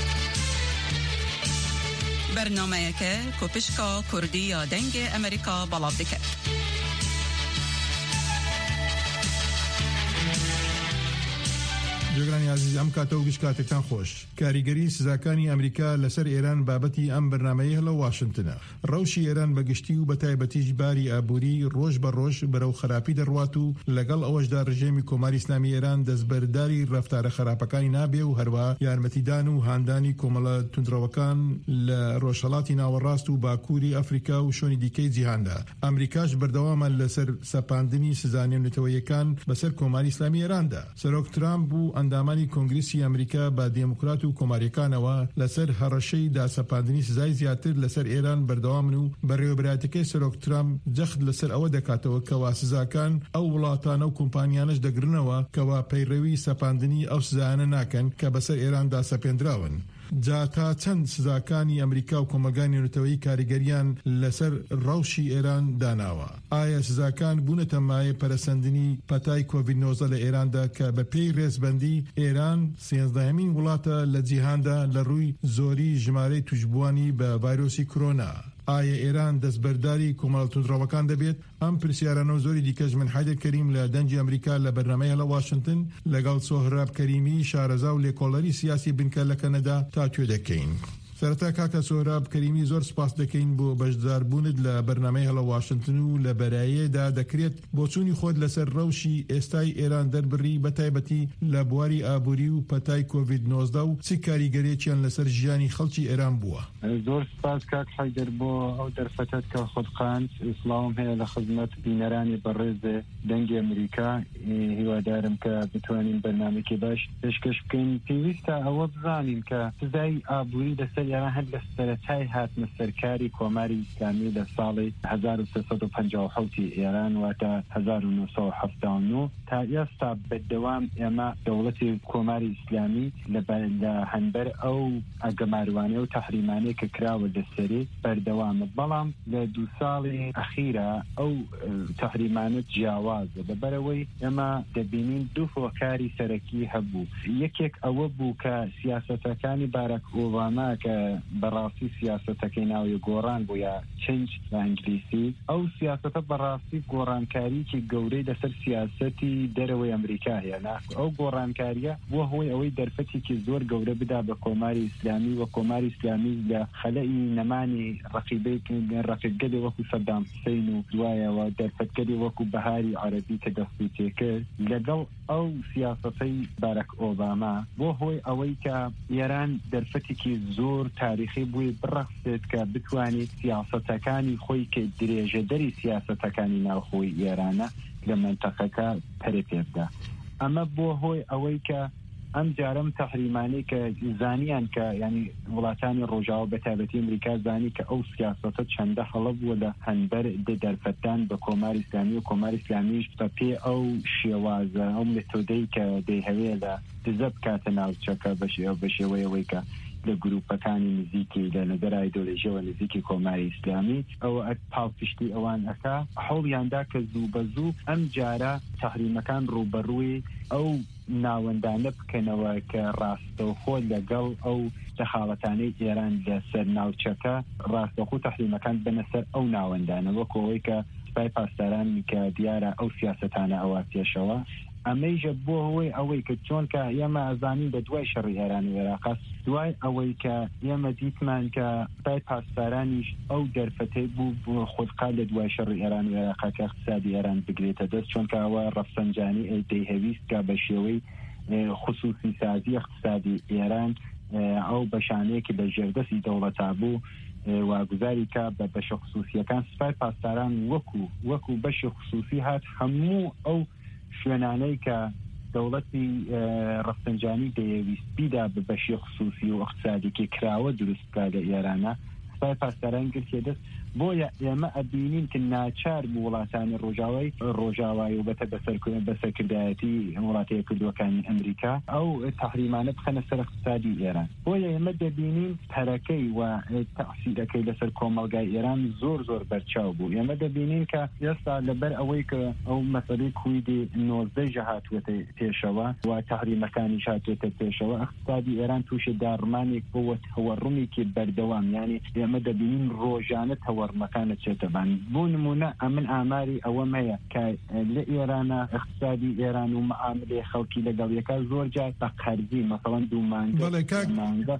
برنامه که کوپشکا کردی یا دنگ امریکا بلاب دکه جگرانی عزیز ام کاتو گش کاتتان خوش کاریگری سزاکانی امریکا لسر ایران بابتی ام برنامه هلا واشنطن روشی ایران بگشتی و بتایبتی جباری ابوری روش بر روش برو خرابی درواتو لگل اوجدار رژیم کماری اسلامی ایران دزبرداری رفتار خرابکانی نابه و هروا یارمتیدان و هاندانی کومل تندروکان لروشلاتی ناوراست و باکوری افریقا و شونی دیکی جهاندا امریکاش بردوام لسر سپاندنی سزانی نتویکان بسر کماری اسلامی ایران دا سروک ترامپ و اندامانی کنگریسی امریکا با دیموکرات و کماریکانەوە لەسەر هەڕەشەی داسەپاندنی سزای زیاتر لەسەر ئێران بەردەوامن و بەڕێوەبراتەکەی سەرۆک ترامپ جەخت لەسەر ئەوە دەکاتەوە کەوا سزاکان ئەو وڵاتانە و کۆمپانیانەش دەگرنەوە کەوا پەیڕەوی سەپاندنی ئەو سزایانە ناکەن کە بەسەر ئێران داسەپێنراون. جا تا چەند سزاکانی ئەمریکا و کۆمەلگانی نوێتەوەی کاریگەریان لەسەر ڕەوشی ئێران داناوە. ئایا سزاکان بوونەتە مایە پەرەسەندنی پەتای کۆڤید نۆزدە لە ئێراندا کە بە پێی ڕێزبەندی ئێران سێنزدەهەمین وڵاتە لە جیهاندا لە ڕووی زۆری ژمارەی توشبوانی بە ڤایرۆسی کۆرۆنا. ئایا ئێران دەستبەرداری کۆمەڵە تونندڕەوەکان دەبێت؟ ئەم پرسیارانە و زۆری دیکەش من حەیدەر کەریم لە دەنجی ئەمریکا لە بەرنامەیە لە واشنگتن لەگەڵ سۆهراب کەریمی شارەزا و لێکۆڵەری سیاسی بنکە لە کەنەدا تا توێ دەکەین. سەرەتا کاکە سۆراب کەریمی زۆر سپاس دەکەین بۆ بەشداربوونت لە بەرنامەی هەڵە واشنگتن و لە بەرایەدا دەکرێت بۆ چوونی خۆت لەسەر ڕەوشی ئێستای ئێران دەربڕی بە تایبەتی لە بواری ئابووری و پەتای کۆڤید نۆزدە و چی کاریگەریەکیان لەسەر ژیانی خەڵکی ئێران بووە. زۆر سپاس کاک حەیدەر بۆ ئەو دەرفەتت کە خودقاند ئیسلام هەیە لە خزمەت بینەرانی بەڕێز دەنگی ئەمریکا. هیوادارم کە بتوانین بەرنامێکی باش پێشکەش بکەین. پێویستە ئەوە بزانین کە سزای ئابووری لەسەر ئێران هەر لە سەرەتای هاتنە سەرکاری کۆماری ئیسلامی لە ساڵی هەزار و سێسەد و پەنجا و حەوت ئێران واتە هەزار و نۆ سەد و هەفتاد و نۆ تا ئێستا بەردەوام ئێمە دەوڵەتی کۆماری ئیسلامی لە هەنبەر ئەو ئەگەماروانەیە و تەحریمانەیە کە کراوە لەسەری بەردەوامە، بەڵام لە دوو ساڵی ئەخیرە ئەو تەحریمانە جیاوازە لەبەرەوەی ئێمە دەبینین دوو فۆکاری سەرەکی هەبوو. یەکێک ئەوە بوو کە سیاسەتەکانی باراک ئۆباما کە بەڕاستی سیاسەتەکەی ناوی گۆڕان بوو یا چنج بە ئەنگلیسی، ئەو سیاسەتە بەڕاستی گۆڕانکاریی گەورەی لەسەر سیاسەتی دەرەوەی ئەمریکا هەیە. ئەو گۆڕانکاریە بۆ هۆی ئەوەی دەرفەتێکی زۆر گەورە بدا بە کۆماری ئیسلامی و کۆماری ئیسلامی لە خەلەئی نەمانی ڕەقیبەی ڕەقیبگەلی وەکو سەدام حوسەین و دوایەوە دەرفەتگەلی وەکو بەهاری عەرەبی کە دەستی تێکرد لەگەڵ ئەو سیاسەتەی باراک ئۆباما بۆ هۆی ئەوەی کە ئێران دەرفەتێکی زۆر تاریخی بووی بڕەخسێت کە بتوانێت سیاسەتەکانی خۆی کە درێژەدەری سیاسەتەکانی ناوخۆی ئێرانە لە مەنتەقەکە پەرێ پێبدا. ئەمە بۆ هۆی ئەوەی کە ئەم جارم تەحریمانەی کە زانیان کە ینی وڵاتانی ڕۆژاوە بە تایبەتی ئەمریکا زانی کە ئەو سیاسەتە چەندە هەڵە بووە لە هەنبەر دەرفەتان بە کۆماری ئیسلامی و کۆماری ئیسلامیش بە پێ ئەو شێوازە ئەو مێتۆدەی کە دەیهەوێ لە دزە بکاتە ناوچەکە بە شێوەیەوەی کە لە گروپەکانی نزیکی لە نەدەر ئایدۆلۆژیەوە نزیکی کۆماری ئیسلامی ئەوە پاڵپشتی ئەوان ئەکا هەوڵیاندا کە زوو بە زوو ئەم جارە تەحریمەکان ڕوبەڕووی ئەو ناوەندانە بکەنەوە کە ڕاستەوخۆ لەگەڵ ئەو دەخاڵەتانەی ئێران لەسەر ناوچەکە ڕاستەوخۆ تەحریمەکان بنەسەر ئەو ناوەندانە وەکەوەی کە سوپای پاسدارانی کە دیارە ئەو سیاسەتانە ئەوە پێشەوە. ئەمەیژە بۆ هۆی ئەوەی کە چۆن کە ئێمە ئەزانین بە دوای شەڕی ئێران و عێراق دوای ئەوەی کە ئێمە دیتمان کە سوپای پاسدارانیش ئەو دەرفەتەی بوو بۆ خودقا لە دوای شەڕی ئێران و عێراق کە اقتصادی ئێران بگرێتە دەست، چۆن کە ئەوە ڕەفسەنجانی دەیهەویست کە بە شێوەی خصوصی سازی اقتصادی ئێران ئەو بەشانەیەکی بە ژێردەستی دەوڵەتا بوو واگوزاری کە بە بەشە خصوصیەکان سوپای پاسداران وەکو وەکو بەشی خصوصی هات هەموو ئەو شوێنانەی کە دەوڵەتی ڕەفسەنجانی دەیەویست بیدا بە بەشی خصوصی و اقتصادێکی کراوە دروستکە لە ئێرانە سوپای پاسداران گرتێ دەست. بۆیە ئێمە ئەبینین کە ناچار بوو وڵاتانی ڕۆژاوای ڕۆژاوایی و بەتە بەسەرکردایەتی وڵاتە یەکگرتووەکانی ئەمریکا ئەو تەحریمانە بخەنە سەر اقتصادی ئێران. بۆیە ئێمە دەبینین پەرەکەی و تەعسیرەکەی لەسەر کۆمەڵگای ئێران زۆر زۆر بەرچاو بوو. ئێمە دەبینین کە ئێستا لەبەر ئەوەی کە ئەو مەسەلەی کویدی نۆزدەی هاتووەتە پێشەوە و تەحریمەکانی هاتووەتە پێشەوە اقتصادی ئێران تووشی داڕمانێک بۆ تەوەڕوومێکی بەردەوام، یعنی ئێمە دەبینین ڕۆژانە وەرمەکانە چێتەبان. بۆ نمونە ئەمن ئاماری ئەوەم هەیە کە لە ئێرانە اقتصادی ئێران و معاملەی خەڵکی لەگەڵ یەکە زۆر جار بە قەرزی مەسەڵەن دوو مانگە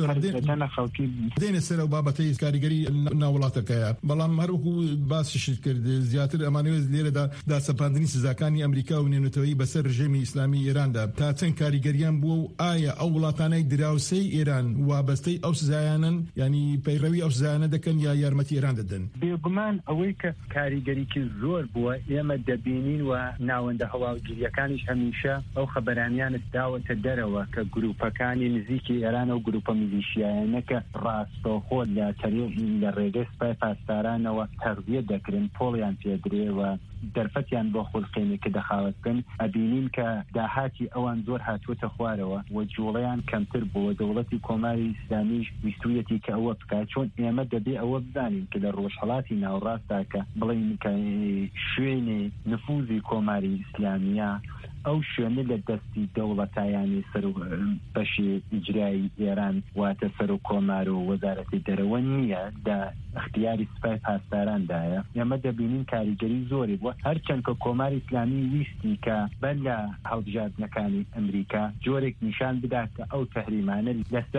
خەڵکی دێنە سەر ئەو بابەتەی کاریگەری ناوڵاتەکەیە. بەڵام هەروەکو باسیشت کرد زیاتر ئەمانەوێت لێرەدا داسەپاندنی سزاکانی ئەمریکا و نێنێتەوەی بەسەر ڕژێمی ئیسلامی ئێراندا تا چەند کاریگەریان بووە و ئایا ئەو وڵاتانەی دراوسەی ئێران وابەستەی ئەو سزایانن ینی پەیڕەوی ئەو سزایانە دەکەن یا یارمەتی ئێران دەدەن؟ بێگومان ئەوەی کە کاریگەریکی زۆر بووە ئێمە دەبینین و ناوەندە هەواڵگیریەکانیش هەمیشە ئەو خەبەرانیانت داوەتە دەرەوە کە گروپەکانی نزیکی ئێران و گروپە میلیشیایانە کە ڕاستەوخۆ لە لە ڕێگەی سوپای پاسدارانەوە تەغذیە دەکرن پۆڵیان پێدرێەوە دەرفەتیان بۆ خولقێنی کە دەخاوت بکەن. ئەبینین کە داهاتی ئەوان زۆر هاتووەتە خوارەوە و جوڵەیان کەمتر بووە. دەوڵەتی کۆماری ئیسلامیش ویستویەتی کە ئەوە بکات، چۆن ئێمە دەبێ ئەوە بزانین کە لە ڕۆژهەڵاتی ناوڕاستدا کە بڵین کە شوێنی نفوذی کۆماری ئیسلامیە ئەو شوێنە لە دەستی دەوڵەتایانی سەر و بەشی ئیجرایی ئێران واتە سەر و کۆمار و وەزارەتی دەرەوە نییە، دا اختیاری سوپای پاسدارandایە. ئێمە دەبینین کاریگەری زۆری بووە، هەرچەند کە کۆماری ئیسلامی ویستی کە بەر لە هەڵبژاردنەکانی ئەمریکا جۆرێک نیشان بدات کە ئەو تەحریمانە لەسەر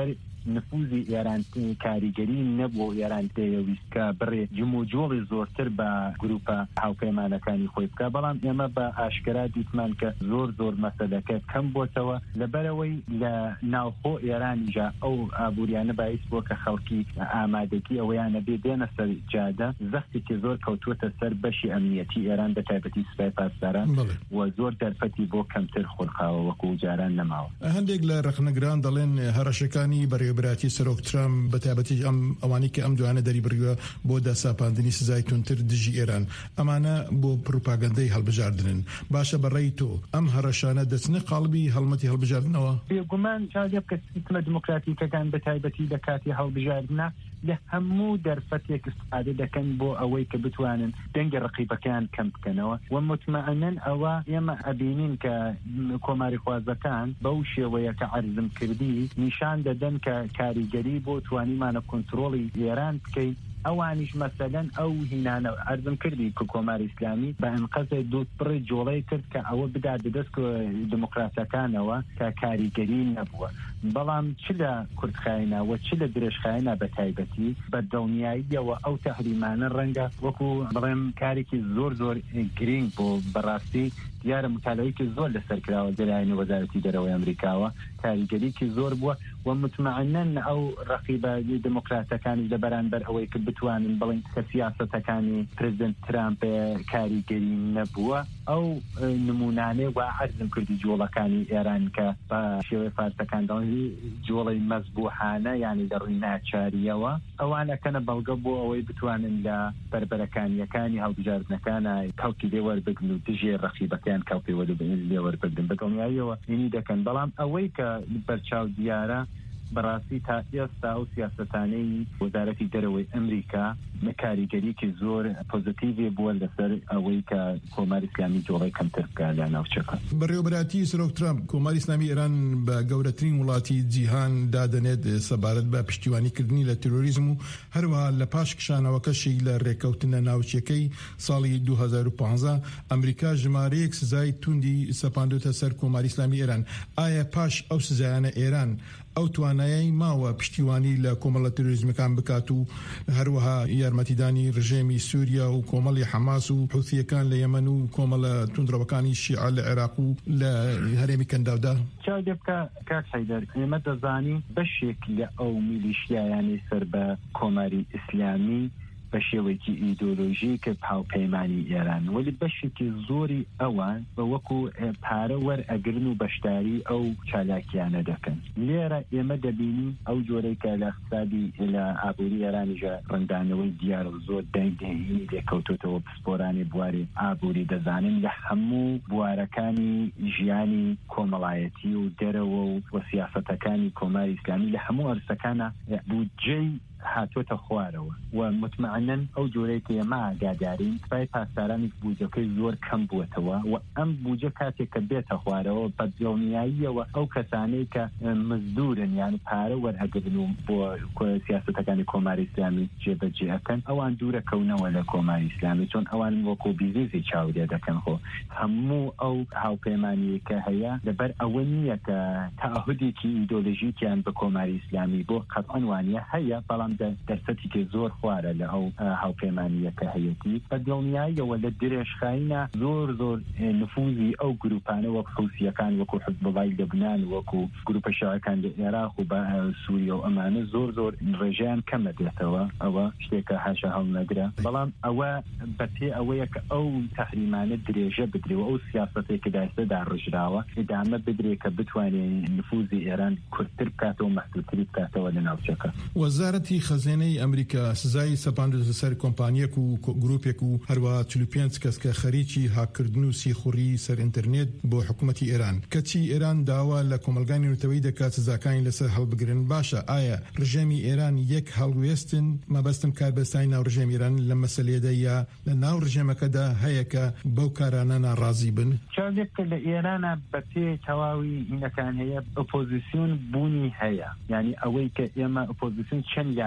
نفوذی ئێران کاریگەری نەبوو ئێران پێویستکە بڕێ جموجۆڵی زۆرتر بە گروپە هاوپەیمانەکانی خۆی بکە بەڵام ئێمە بە ئاشکرا دیتمان کە زۆر زۆر مەسەلەکە کەم بۆتەوە لەبەرەوەی لە ناوخۆ ئێرانیجا ئەو ئابوووریانە باعث بووە کە خەڵکی ئامادەگی ئەوەیانە بێ دێنە سەر جادە زەختێکی زۆر کەوتووەتە سەر بەشی ئەمنیەتی ئێران بە تایبەتی سوپای پاسداران و زۆر دەرفەتی بۆ کەمتر خۆرخاوە وەکو جاران نەماوە. هەندێک لە ڕخنەگران دەڵێن هەڕەشەکانی بەڕێوەبەراتی سەرۆک ترامپ بە تایبەتی ئەم ئەوانی کە ئەم دوانە دەری بڕیوە بۆ دەساپاندنی سزای تونتر دژی ئێران ئەمانە بۆ پروپاگەندەی هەڵبژاردنن باشە بەڕێی تۆ ئەم هەڕەشانە دەچنە قاڵبی هەڵمەتی هەڵبژاردنەوە؟ بێگومان جاگەب کە سیستمە دیموکراتیکەکان بە تایبەتی لە کاتی هەڵبژاردنە لە هەموو دەرفەتێک استفادە دەکەن بۆ ئەوەی کە بتوانن دەنگە ڕقیبەکان کەم بکەنەوە و مطمئنن ئەوە ئێمە ئەبینین کە کۆماری خوازەکان بەو شێوەیە کە عەرزم کردی نیشان دەدەن کە کاریگەری بۆ توانیمانە کۆنتڕۆڵی ئێران بکەین ئەوانیش مەسەلەن ئەو هینانە عەرزم کردی کە کۆماری ئیسلامی بە ئەنقەزە دوو پڕی جۆڵەی کرد کە ئەوە بدات دەست دموکراتەکانەوە کە کاریگەری نەبووە بەڵام چ لە کوردخایینەوە چ لە درێژخایینە بە تایبەتی بە دڵنیاییەوە ئەو تەحریمانە ڕەنگە وەکو بڵێم کارێکی زۆر زۆر گرنگ بۆ بەڕاستی دیارە مطالعەیەکی زۆر لەسەرکراوە دەلایەنی وەزارەتی دەرەوەی ئەمریکاوە کاریگەریکی زۆر بووە و مطمئنن ئەو ڕقیبە دموکراتەکانی لە بەرامبەر ئەوەی کە بتوانن بڵین کە سیاسەتەکانی پرزیدنت ترامپ کاریگەری نەبووە ئەو نمونانێ و عەرزم کردی جۆڵەکانی ئێران کە بە شێوەی فارسەکان دەڵێن جۆڵی مەزبوحانە یعنی لە ڕووی ناچاریەوە ئەوانەکەنە بەڵگە بۆ ئەوەی بتوانن لە بربەرەکانیەکانی هەڵبژاردنەکانە کەڵکی لێوەربگرن و دژێ ڕقیبەکان کەڵکی لێوەربگرن بە دڵنیاییەوە هینی دەکەن بەڵام ئەوەی کە بەرچاو دیارە بەڕاستی تا ئێستا ئەو سیاسەتانەی وەزارەتی دەرەوەی ئەمریکا کاریگەریکی زۆر پۆزیتیڤی بووە لەسەر ئەوەی کە کۆماری ئیسلامی جۆڵی کەمتر بکە لە ناوچەکە. بەڕێوەبەراتی سەرۆک ترامپ کۆماری ئیسلامی ئێران بە گەورەترین وڵاتی جیهان دادەنێت سەبارەت بە پشتیوانیکردنی لە تێرۆریزم و هەروەها لە پاش کشانەوەکەشی لە ڕێکەوتنە ناوچیەکەی ساڵی دوو هەزار و پانزە ئەمریکا ژمارەیەک سزای توندی سەپاندوتە سەر کۆماری ئیسلامی ئێران. ئایا پاش ئەو سزایانە ئێران ئەو توانایی ماوە پشتیوانی لە کۆمەڵە تێرۆریزمەکان بکات و هەروەها یارمەتیدانی ڕژێمی سووریا و کۆمەڵی حەماس و حوثیەکان لە یەمەن و کۆمەڵە توندڕەوەکانی شیعە لە عێراق و لە هەرێمی کەنداودا؟ چاو دێ بکە کاک حەیدەر ئێمە دەزانین بەشێک لە ئەو میلیشیایانی سەر بە کۆماری ئیسلامی بە شێوەیەکی ئیدۆلۆژی کە هاوپەیمانی ئێران ولی بەشێکی زۆری ئەوان بە وەکو پارە وەرئەگرن و بەشداری ئەو چالاکیانە دەکەن. لێرە ئێمە دەبینی ئەو جۆرەی کە لە اقتصادی لە ئابووری ئێرانیژە ڕنگدانەوەی دیار زۆر دەنگدەهینی لێکەوتوتەوە پسپۆرانی بواری ئابووری دەزانن لە هەموو بوارەکانی ژیانی کۆمەڵایەتی و دەرەوە و سیاسەتەکانی کۆماری ئیسلامی لە هەموو ئەرسەکانە بودجەی هاتوۆتە خوارەوە و مطمئنن ئەو جۆرەی کە ئێمە ئاگادارین سوپای پاسدارانی بودجەکەی زۆر کەم بووەتەوە و ئەم بودجە کاتێک کە بێتە خوارەوە بە دڵنیاییەوە ئەو کەسانەی کە مزدورن یان پارە وەرئەگرن و بۆ سیاسەتەکانی کۆماری ئیسلامی جێبەجێەکەن ئەوان دوورەکەونەوە لە کۆماری ئیسلامی چۆن ئەوان وەکو بیزنسی چاودێ دەکەن خۆ هەموو ئەو هاوپەیمانی کە هەیە لەبەر ئەوە نییە کە تەعهودێکی ئیدۆلۆژیکیان بە کۆماری ئیسلامی بۆ قەتعەن وانە هەیە بەڵام دەرفەتێکی زۆر خوارە لە ئەو هاوپەیمانیەکە هەیەتی بە دڵنیاییەوە لە درێژخایینە زۆر زۆر نفوذی ئەو گروپانە وەک حوثیەکان وەکو حزبڵای لەبنان وەکو گروپە شیعەکان لە عێراق و بە سووریا و ئەمانە زۆر زۆر ڕێژیان کەمە دێتەوە ئەوە شتێکە هاشە هەڵنەگرە بەڵام ئەوە بەپێ ئەوەیە کە ئەو تەحریمانە درێژە بدرێەوە ئەو سیاسەتێک کە داستەدا ڕژراوە ئیدامە بدرێ کە بتوانێت نفوذی ئێران کورتتر بکاتەوە مەحدودتری بکاتەوە لە ناوچەکە. وەزارەتی خەزانەی ئەمریکا سزای سەپاندوتە سەر کۆمپانیەک و گروپێک و هەروە چل و پێنج کەس کە خەریکی هاکردن و سیخوڕی سەر ئینتەرنێت بۆ حکوومەتی ئێران کەچی ئێران داوا لە کۆمەلگانی نوتەوەی دەکات سزاکانی لەسەر هەڵبگرن. باشە ئایا ڕژێمی ئێران یەک هەڵوێستن مەبەستم کاربەستانی ناو ڕژێمی ئێران لە مەسەلێدا یا لە ناو ڕژێمەکەدا هەیە کە بەو کارانە ناڕازی بن؟ چاوێک کە لە ئێرانە بەپێ تەواوی ئینەکان هەیە ئۆپۆزیسیۆن بوونی هەیە یعنی ئەوەی کە ئێمە ئۆپۆزیسیۆن چەند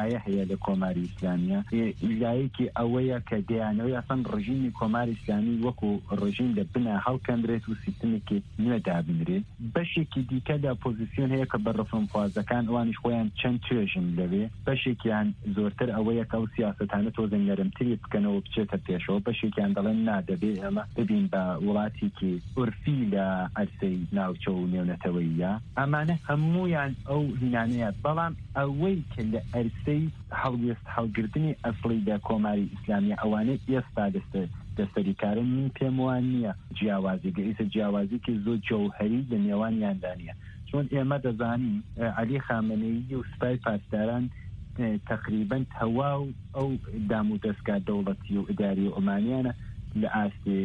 لایە هەیە لە کۆماری ئیسلامیە لایەکی ئەوەیە کە دەیانەوەی ئەسەن ڕژیمی کۆماری ئیسلامی وەکو ڕژیم لە بنا هەڵکەندرێت و سیستمێکی نوێ دابنرێت بەشێکی دیکە لە ئۆپۆزیسیۆن هەیە کە بە ڕەفرەمخوازەکان ئەوانیش خۆیان چەند توێژن لەوێ بەشێکیان زۆرتر ئەوەیە کە ئەو سیاسەتانە تۆزە نەرمتری بکەنەوە بچێتە پێشەوە بەشێکیان دەڵێن نادەبێ ئەمە ببین بە وڵاتێکی ئورفی لە ئەرسەی ناوچە و نێونەتەوەیە ئەمانە هەمویان ئەو هینانەیە بەڵام ئەوەی کە لە ئەرسەی هەڵوێست هەڵگرتنی ئەسڵی لە کۆماری ئیسلامیە ئەوانەی ئێستا دەستە دەستەریکارن من پێم وان نییە جیاوازی گەئیسە جیاوازیکی زۆر جەوهەری لە نێوانیاندانە چۆن ئێمە دەزانین عەلی خامنەیی و سوپای پاسداران تقریبا تەواو ئەو دام و دەستگا دەوڵەتی و ئیداری عمانیانە لە ئاستی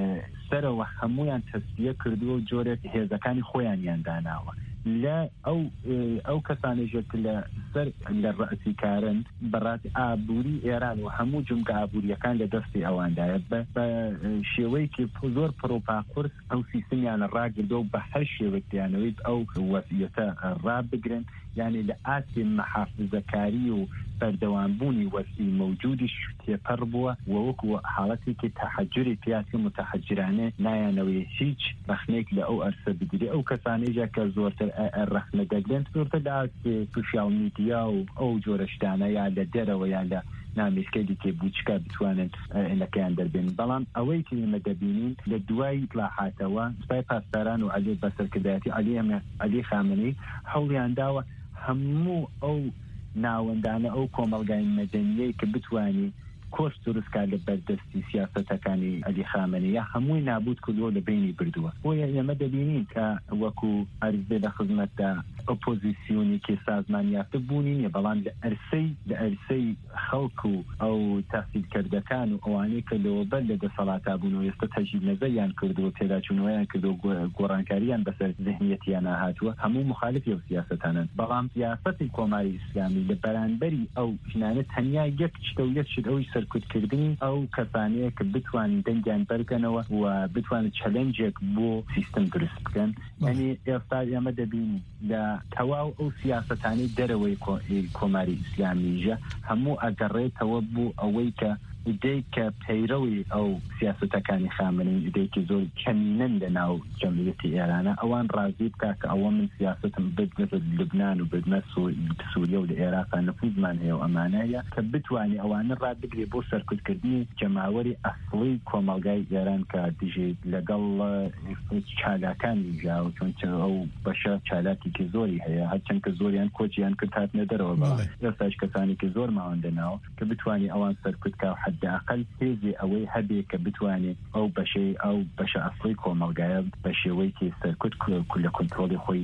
سەرەوە هەمویان تەسبیە کردووە و جۆرێک هێزەکانی خۆیانیان داناوە لە ئەو ئەو کەسانێژێت لە سەر لە ڕەسی کارن بەڕات ئابووری ئێران و هەموو جمگە ئابووریەکان لە دەستی ئەواندایە بە شێوەیەکی زۆر پرۆپاقورس ئەو سیستمیانە ڕاگردۆ و بە هەر شێوەکیانەوەی ئەو وەسیەتە ڕابگرن یعنی لە ئاسی مەحافزەکاری و بەردەوامبوونی وەسی مەوجودیش تێپەڕ بووە و وەکو حاڵەتێکی تەحەجری پیاسی متەحەجرانە نایانەوەی هیچ ڕەخنێک لە ئەو ئەرسە بگیری ئەو کەسانەیە کە زۆرتر ڕەخنە دەگرن زۆرتر لە ئاسی سوشیال میدیا و ئەو جۆرە شتانە یا لە دەرەوە یا لە نامێسکەی کێ بچکە بتوانن ئەلەکەیان دەربێن بەڵام ئەوەی کە ئێمە دەبینین لە دوای ئیسلاحاتەوە سوپای پاسداران و عەلی بەسەرکردایەتی عەلی خامنەیی هەوڵیان داوە هەموو ئەو ناوەندانە ئەو کۆمەڵگای مەدەنیەی کە بتوانی کۆست دروستکار لە بەردەستی سیاسەتەکانی عەلی خامنەیی هەمووی نابود کردووە لە بینی بردووە بۆیە ئێمە دەبینین کە وەکو عەرزێ لە خزمەتدا ئۆپۆزیسیۆنێکی سازمان یافتە بوونی نیە بەڵام لە ئەرسەی لە ئەرسەی خەڵک و ئەو تەحسیلکردەکان و ئەوانەی کە لەوەبەر لە دەسەڵاتا بوون و ئێستا تەجدید نەزەریان کردووە پێداچوونەوەیان کردو گۆڕانکاریان بەسەر ذهنیەتیان هاتووە هەموو مخالفی ئەو سیاسەتانن بەڵام سیاسەتی کۆماری ئیسلامی لە بەرانبەری ئەو ژنانە تەنیا یەک شتە و یەک شت ئەوی سەرکوتکردنی ئەو کەسانەیە کە بتوانن دەنگیان بەرگەنەوە و بتوانن چەلەنجێک بۆ سیستم دروست بکەن یعنی ئێستا ئێمە دەبینی لە تەواو ئەو سیاسەتانەی دەرەوەی کۆماری ئیسلامیژە هەموو ئەگەڕێتەوە بوو ئەوەی کە ئیدەی کە پەیرەوی ئەو سیاسەتەکانی خامنەی ئیدەیەکی زۆر کەمینەن لە ناو جەمعیەتی ئێرانە ئەوان ڕازی بکە کە ئەوە من سیاسەتم بدمێت لبنان و بدمە سووریا و لە عێراق نفوذمان هەیە و ئەمانەیە کە بتوانێ ئەوانە ڕابگرێ بۆ سەرکوتکردنی جەماوەری ئەسڵی کۆمەڵگای ئێران کە دژێت لەگەڵ چالاکانی ژاو چۆن ئەو بەشە چالاکێکی زۆری هەیە هەرچەند کە زۆریان کۆچیان کرد هاتنە دەرەوە ئێستاش کەسانێکی زۆر ماوەندەناوە کە بتوانێ ئەوان سەرکوتکە حداقل هێزی ئەوەی هەبێ کە بتوانێت ئەو بەشەی ئەو بەشە ئەسڵی کۆمەڵگایە بە شێوەیەکی سەرکوت لە کۆنترۆلی خۆی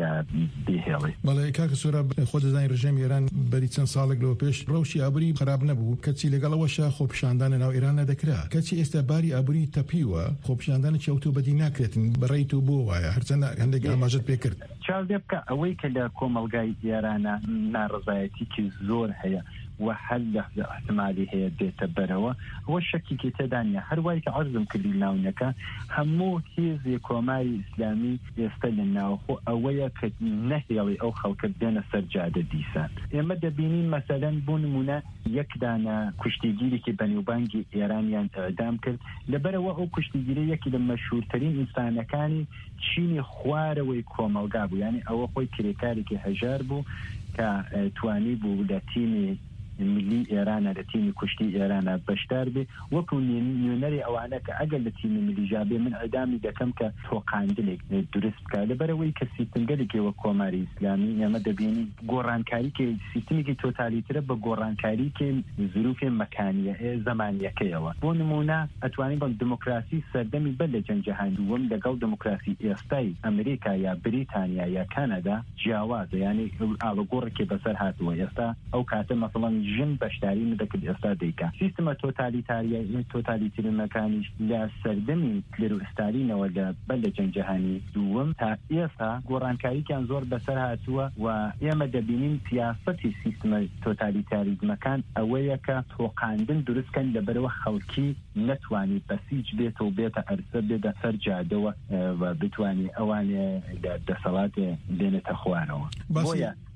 بهێڵێ بەڵێ کاکە سۆرا خۆ دەزانین ڕژێمی ئێران بەری چەند ساڵێک لەوە پێش ڕەوشی ئابووری خراپ نەبوو کەچی لەگەڵەوەشە خۆپیشاندانە ناو ئێران نەدەکرا کەچی ئێستا باری ئابووری تەپیوە خۆپیشاندانێکی ئەوتۆ بەدی ناکرێتن بەڕێیت و بۆ وایە هەرچەند هەندێک ئاماژەت پێ کرد چاودێ بکە ئەوەی کە لە کۆمەڵگای ئێرانە ناڕزایەتیکی زۆر هەیە و هەل لە احتمالی هەیە دێتە بەرەوە ئەوە شەکێکی تێدانە هەروای کە عەرزم کردی ناونەکە هەموو هێزی کۆماری ئیسلامی ئێستا لە ناوخۆ ئەوەیە کە نەهێڵی ئەو خەڵکە بێنە سەر جادە دیسان ئێمە دەبینین مەسەلەن بۆ نمونە یەکدانە کوشتیگیرێکی بەنێوبانگی ئێرانیان ئەعدام کرد لەبەرەوە ئەو کوشتیگیرە یەکی لە مەشهورترین ئینسانەکانی چینی خوارەوەی کۆمەلگا بوو یعنی ئەوە خۆی کرێکارێکی هەژار بوو کە توانی بوو لە تیمی ملی ئێرانە لە تیمی کوشتی ئێرانە بەشدار بێ وەکو نوێنەری ئەوانە کە ئەگەر لە تیمی ملی جابێ من ئەدامی دەکەم کە تۆقاندنێک دروست بکە لەبەرەوەی کە سیستمگەلێکەوە کۆماری ئیسلامی ئێمە دەبینی گۆڕانکاریکە سیستمێکی تۆتالیترە بە گۆڕانکاریکە ظروفی مەکانیە زەمانیەکەیەوە بۆ نمونە ئەتوانین بڵین دموکراسی سەردەمی بەر لە جەنگ جەهانی دووەم لەگەڵ دموکراسی ئێستای ئەمریکا یا بریتانیا یا کەنەدا جیاوازە یعنی ئاڵوگۆڕێکی بەسەر هاتووە ئێستا ئەو کاتە مەسەڵەن ژن بەشداری دەکرد ئێستا دەیکا سیستمە تۆتالیتاریە تۆتالیترمەکانیش لە سەردەمی لێروئستالینەوە لە بەر لە جەنگ جەهانی دووەم تا ئێستا گۆڕانکاریکیان زۆر بەسەر هاتووە و ئێمە دەبینین سیاسەتی سیستمە تۆتالیتاریزمەکان ئەوەیە کە تۆقاندن دروستکەن لەبەرەوە خەڵکی نەتوانی بەسیج بێتەوە بێتە ئەرسە بێتە سەر جادەوە و بتوانی ئەوانێ لە دەسەڵات بێنێتە خوارەوە بۆیە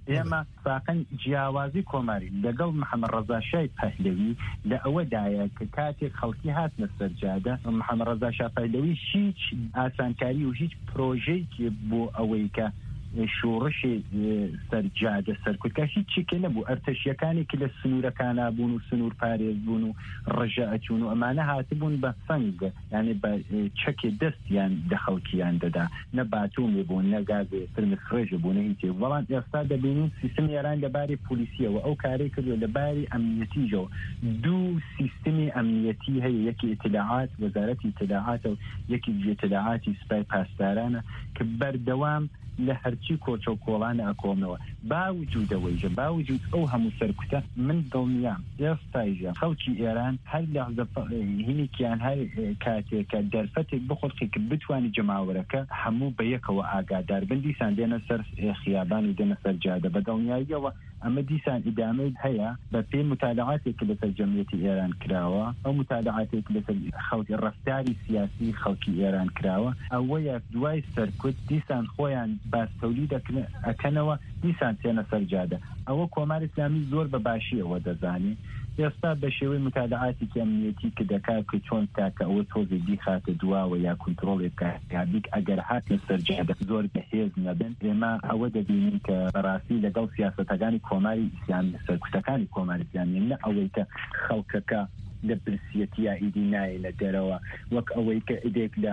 ئێمە فاقەن جیاوازی کۆماری لەگەڵ محەممەد ڕەزا شای پەهلەوی لە ئەوەدایە کە کاتێک خەڵکی هاتنە سەرجادە محەممەد ڕەزا شای پەهلەوی هیچ ئاسانکاری و هیچ پرۆژەیەکی بۆ ئەوەی کە شۆڕشی سەرجادە سەرکوتکە هیچیکە نەبوو ئەرتەشیەکانێکی لە سنوورەکانە بوون و سنوور پارێز بوون و ڕژە ئەچوون و ئەمانە هاتبوون بە فەنگ یعنی بە چەکێ دەستیان دە خەڵکییان دەدا نە باتومێ بوون نە گازێ فرمسڕێژە بوونە هیچێ بەڵام ئێستا دەبینین سیستم ئێران لەباری پۆلیسیەوە ئەو کارێک کردو لەباری ئەمنیەتیژەوە دوو سیستمی ئەمنیەتی هەیە یەکی ئیتلاعات وەزارەتی ئیتلاعاتە و یەکی ئیتلاعاتی سوپای پاسدارانە کە بەردەوام لە هەرچی کۆچە و کۆڵانە ئەکۆمەوە باوجودەوەیژە باوجود ئەو هەموو سەرکوتە من دڵنیام ئێستایژە خەڵکی ئێران هەر لەحزە هینێکیان هەر کاتێکە دەرفەتێک بخۆڵقی کە بتوانی جەماوەرەکە هەموو بە یەکەوە ئاگادار بن دیسان دێنە سەر خیابان و دێنە سەر جادە بە دڵنیاییەوە ئەمە دیسان ئیدامەی هەیە بە پێی متالعاتێک لەسەر جەمعیەتی ئێران کراوە ئەو متالعاتێک لەسەر خەڵکی ڕەفتاری سیاسی خەڵکی ئێران کراوە ئەوەیە دوای سەرکوت دیسان خۆیان باستەولی ئەکەنەوە دیسان تێنە سەرجادە ئەوە کۆماری ئیسلامی زۆر بە باشی ئەوە دەزانی ئێستا بە شێوەی متالعاتی ئەمنیەتی کە دەکات کە چۆن تاکە ئەوە تۆزێکی خاتە دواوە یا کنترۆڵێک کابیک ئەگەر هاتنە سەرجادە زۆر بەهێز نەبن ئێمە ئەوە دەبینین کە بەڕاستی لەگەڵ سیاسەتەکانی کۆماری ئیسلامی سەرکوتەکانی کۆماری ئیسلامی نە ئەوەی کە خەڵکەکە لە برسیەتی یا ئیدی نایە لە دەرەوە وەک ئەوەی کە ئیدێک لە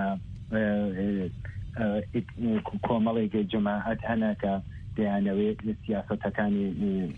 کۆمەڵێکی جەماعەت هەنا کە دەیانەوێت سیاسەتەکانی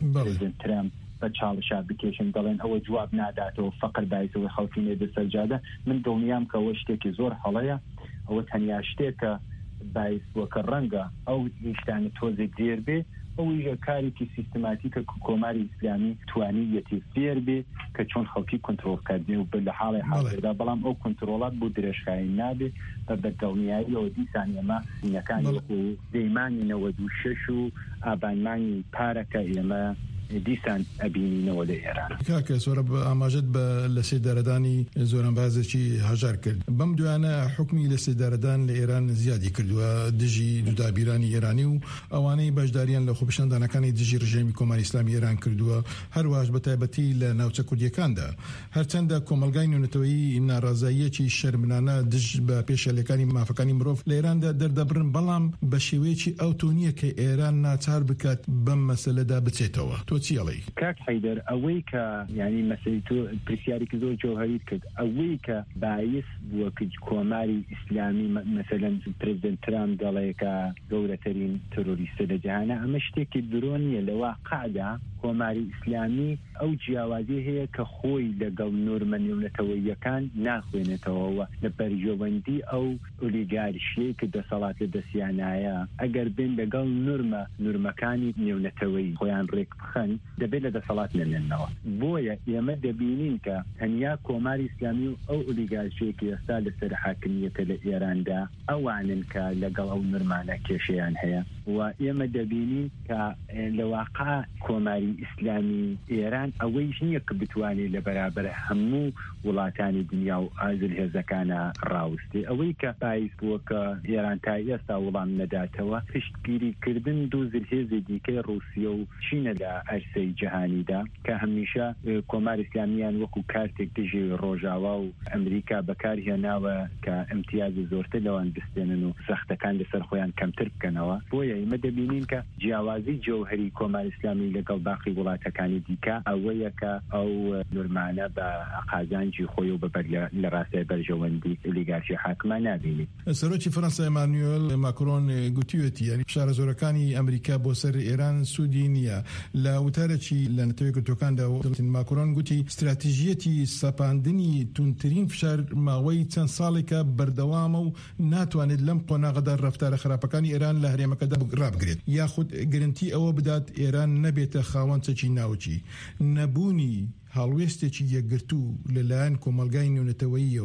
ترامپ بە چاڵشا بکێشن دەڵێن ئەوە جواب ناداتەوە فەقر باعثەوەی خەڵکی نێدە سەرجادە من دڵنیام کە ئەوە شتێکی زۆر هەڵەیە ئەوە تەنیا شتێکە باعث وەکە ڕەنگە ئەو هیچتانە تۆزێک دێر بێ ئەویژە کارێکی سیستماتیکە کۆماری ئیسلامی توانی یەتی فێر بێ کە چۆن خەڵکی کنترۆل کردنی و لە حاڵی حاڵدا بەڵام ئەو کنترۆڵات بۆ درێژخایی نابێ بە بەدڵنیاییەوە دیسان ئێمە سینەکانی دەیمانی نەوەد و شەش و ئابانمانی پارەکە ئێمە دیسان ئەبینینەوە لە ئێران کاکە سۆرە ئاماژت بە لە سێدارەدانی زۆران بازێکی هەژار کرد بەم دوانە حکمی لە سێدارەدان لە ئێران زیادی کردووە دژی دوودابیرانی ئێرانی و ئەوانەی بەشداریان لە خۆپیشاندانەکانی دژی ڕژێمی کۆماری ئیسلامی ئێران کردووە هەروەش بە تایبەتی لە ناوچە کوردیەکاندا هەرچەندە کۆمەلگای نوێنەتەوەیی ناڕازاییەکی شەرمنانە دژ بە پێشەلەکانی مافەکانی مرۆڤ لە ئێراندا دەردەبرن بەڵام بە شێوەیەکی ئەوتۆنیە کە ئێران ناچار بکات بەم مەسەلەدا بچێتەوە کاک حیدەر ئەوەی کە ینی مەسەی تۆ پرسیارێکی زۆر جۆهەریت کرد ئەوەی کە باعث بووە کە کۆماری ئیسلامی مەسەلەن پرزیدنت ترامپ دەڵێ کە گەورەترین تۆرۆریستە لە جیهانە ئەمە شتێکی درۆ نییە لە واقعدا کۆماری ئیسلامی ئەو جیاوازی هەیە کە خۆی لەگەڵ نۆرمە نێونەتەوەییەکان ناخوێنێتەوە لە بەرژەوەندی ئەو ئۆلیگارشیەی کە دەسەڵات لە دەستیانایە ئەگەر بێن لەگەڵ نورمە نورمەکانی نێونەتەوەیی خۆیان ڕێک بخەن دەبێت لە دەسەڵات نێنێنەوە بۆیە ئێمە دەبینین کە تەنیا کۆماری ئیسلامی و ئەو ئۆلیگارشیەکی ئێستا لەسەر حاکمیەتە لە ئێراندا ئەوانن کە لەگەڵ ئەو نورمانە کێشەیان هەیە و ئێمە دەبینین کە لە واقع کۆماری ئیسلامی ئێران ئەوەی نییە کە بتوانێت لە بەرابەر هەموو وڵاتانی دنیا و ئازل هێزەکانە ڕاوستی ئەوەی کە باعث بووە کە ئێران تا ئێستا وەڵام نەداتەوە پشتگیریکردن دوو زلهێزی دیکەی ڕووسیە و چینە لە ئەرسەی جەهانیدا کە هەمیشە کۆماری ئیسلامیان وەکو کارتێک دژی ڕۆژاوا و ئەمریکا بەکارهێناوە کە ئەمتیازی زۆرتر لەوان بستێنن و سەختەکان لەسەر خۆیان کەمتر بکەنەوە بۆیە ئێمە دەبینین کە جیاوازی جەوهەری کۆماری ئیسلامی لەگەڵ باقی وڵاتەکانی دیکە ئەوەیە کە ئەو نورمانە بە قازانجی خۆی و بەبەر لە ڕاستای بەرژەوەندی ئۆلیگارشی حاکمان نابینی. سەرۆکی فەرەنسا ئێمانوێل ماکرۆن گوتوویەتی یعنی شارە زۆرەکانی ئەمریکا بۆ سەر ئێران سوودی نییە لە وتارێکی لە نەتەوەی کردوەکاندا ماکرۆن گوتی استراتیژیەتی سەپاندنی تونترین فشار ماوەی چەند ساڵێکە بەردەوامە و ناتوانێت لەم قۆناغەدا ڕەفتارە خراپەکانی ئێران لە هەرێمەکەدا ڕابگرێت یاخود گرنتی ئەوە بدات ئێران نەبێتە خاوەن چەکی ناوچی نەبوونی هەڵوێستێکی یەکگرتوو لەلایەن کۆمەلگای نێونەتەوەییەوە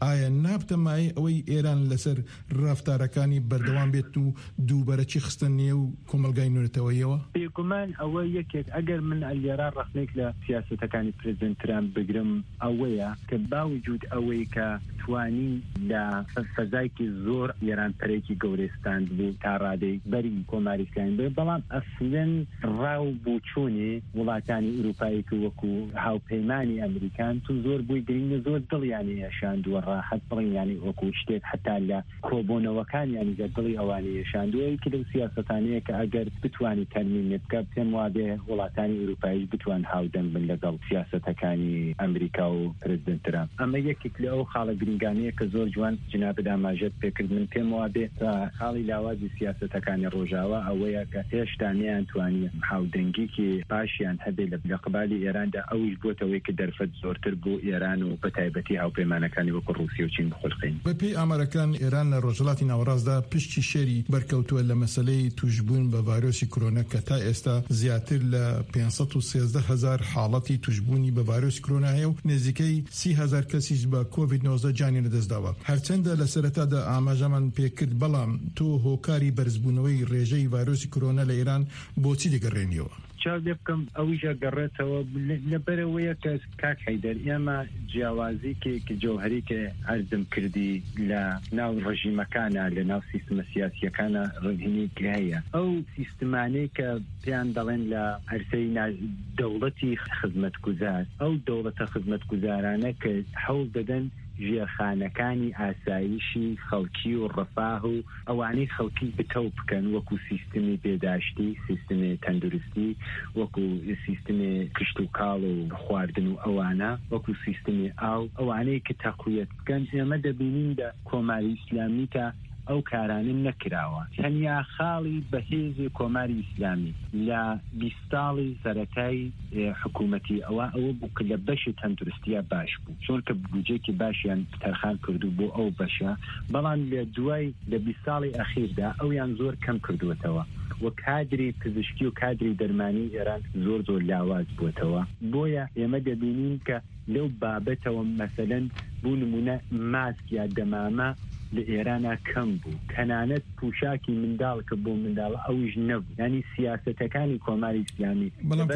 ئایا نابتەمای ئەوەی ئێران لەسەر ڕافتارەکانی بەردەوام بێت و دووبەرەچی خستن نیە و کۆمەلگای نوێتەوەیەوە؟ بێگومان ئەوە یەکێک ئەگەر من ئەلێرا ڕخنێک لە سیاسەتەکانی پرزیدنت ترامپ بگرم ئەوەیە کە باوجود ئەوەی کە توانی لە فەزایکی زۆر ئێران پەرێکی گەورەستاند بوو تا ڕادەی بەری کۆماریسیان بێ، بەڵام ئەسلەن ڕاو بووچوونی وڵاتانی ئوروپایی کە وەکو هاوپەیمانی ئەمریکان تو زۆر بووی گرینگە زۆر دڵیانی هێشاندووە ڕاحەت بڵێنیانی وەکو شتێک حتا لە کۆبوونەوەکانیانی گە دڵی ئەوانی هێشاندووە کە لەو سیاسەتانەیە کە ئەگەر بتوانی تەرمیم بکە پێم وابێ وڵاتانی ئوروپاییش بتوان هاودەنگ بن لەگەڵ سیاسەتەکانی ئەمریکا و پرزیدنت ترامپ. ئەمە یەکێک لە ئەو خاڵە گرنگانەیە کە زۆر جوان جناب داماژەت پێکرد. من پێم وابێ تا خاڵی لاوازی سیاسەتەکانی ڕۆژاوە ئەوەیە کە هێشتا نەیانتوانی هاودەنگیکی پاشیان هەبێ لە قبالی ئێراندا ئەویش بۆتەوەی کە دەرفەت زۆرتر بۆ ئێران و بە تایبەتی هاوپەیمانەکانی وەکو ڕووسیا و چین بخۆڵقین. بەپێی ئامارەکان ئێران لە ڕۆژهەڵاتی ناوەڕاستدا پشتی شێری بەرکەوتووە لە مەسەلەی توشبوون بە ڤایرۆسی کۆرۆنا کە تا ئێستا زیاتر لە پێنج سەد و سێزدە هەزار حاڵەتی توشبوونی بە ڤایرۆسی کۆرۆنا هەیە و نزیکەی سی هەزار کەسیش بە کۆڤید نۆزدە جانی لەدەستداوە. هەرچەندە لە سەرەتادا ئاماژەمان پێکرد، بەڵام تۆ هۆکاری بەرزبوونەوەی ڕێژەی ڤایرۆسی کۆرۆنا لە ئێران بۆچی دەگەڕێنیەوە؟ چاو لێ بکەم ئەویش گەڕێتەوە لەبەرەوەیە کە کاک حەیدەر ئێمە جیاوازیکێکی جەوهەری کە عەرزم کردی لە ناو ڕژیمەکانە لە ناو سیستمە سیاسیەکانە ڕێگهێنێکی هەیە. ئەو سیستمانەی کە پێیان دەڵێن لە عەرزەی دەوڵەتی خزمەتگوزار، ئەو دەوڵەتە خزمەتگوزارانە کە هەوڵ دەدەن ژێرخانەکانی ئاسایشی خەڵکی و ڕەفاه و ئەوانەی خەڵکی بتەو بکەن، وەکو سیستمی بێداشتی، سیستمی تەندروستی، وەکو سیستمی کشت و کاڵ و خواردن و ئەوانە، وەکو سیستمی ئاو، ئەوانەی کە تەقویەت بکەن. ئێمە دەبینین لە کۆماری ئیسلامی کە ئەو کارانم نەکراوە. تەنیا خاڵی بەهێزی کۆماری ئیسلامی لە بیستاڵی سەرەتای حکوومەتی ئەوە ئەوە بوو کە لە بەشی تەندروستیە باش بوو، چۆن کە بودجێکی باشیان تەرخان کردو بۆ ئەو بەشە، بەڵام لە دوای لە بیستاڵی ئەخیردا ئەویان زۆر کەم کردوێتەوە و کادری پزیشکی و کادری دەرمانی ئێران زۆر زۆر لاواز بووتەوە. بۆیە ئێمە دەبینین کە لەو بابەتەوە مەسەلەن بۆ نمونە ماسک یا دەمامە لە ئێرانە کەم بوو، تەنانەت پوشاکی منداڵ کە بۆ منداڵ ئەویش نەبوو. ینی سیاسەتەکانی کۆماری ئیسلامی بەڵام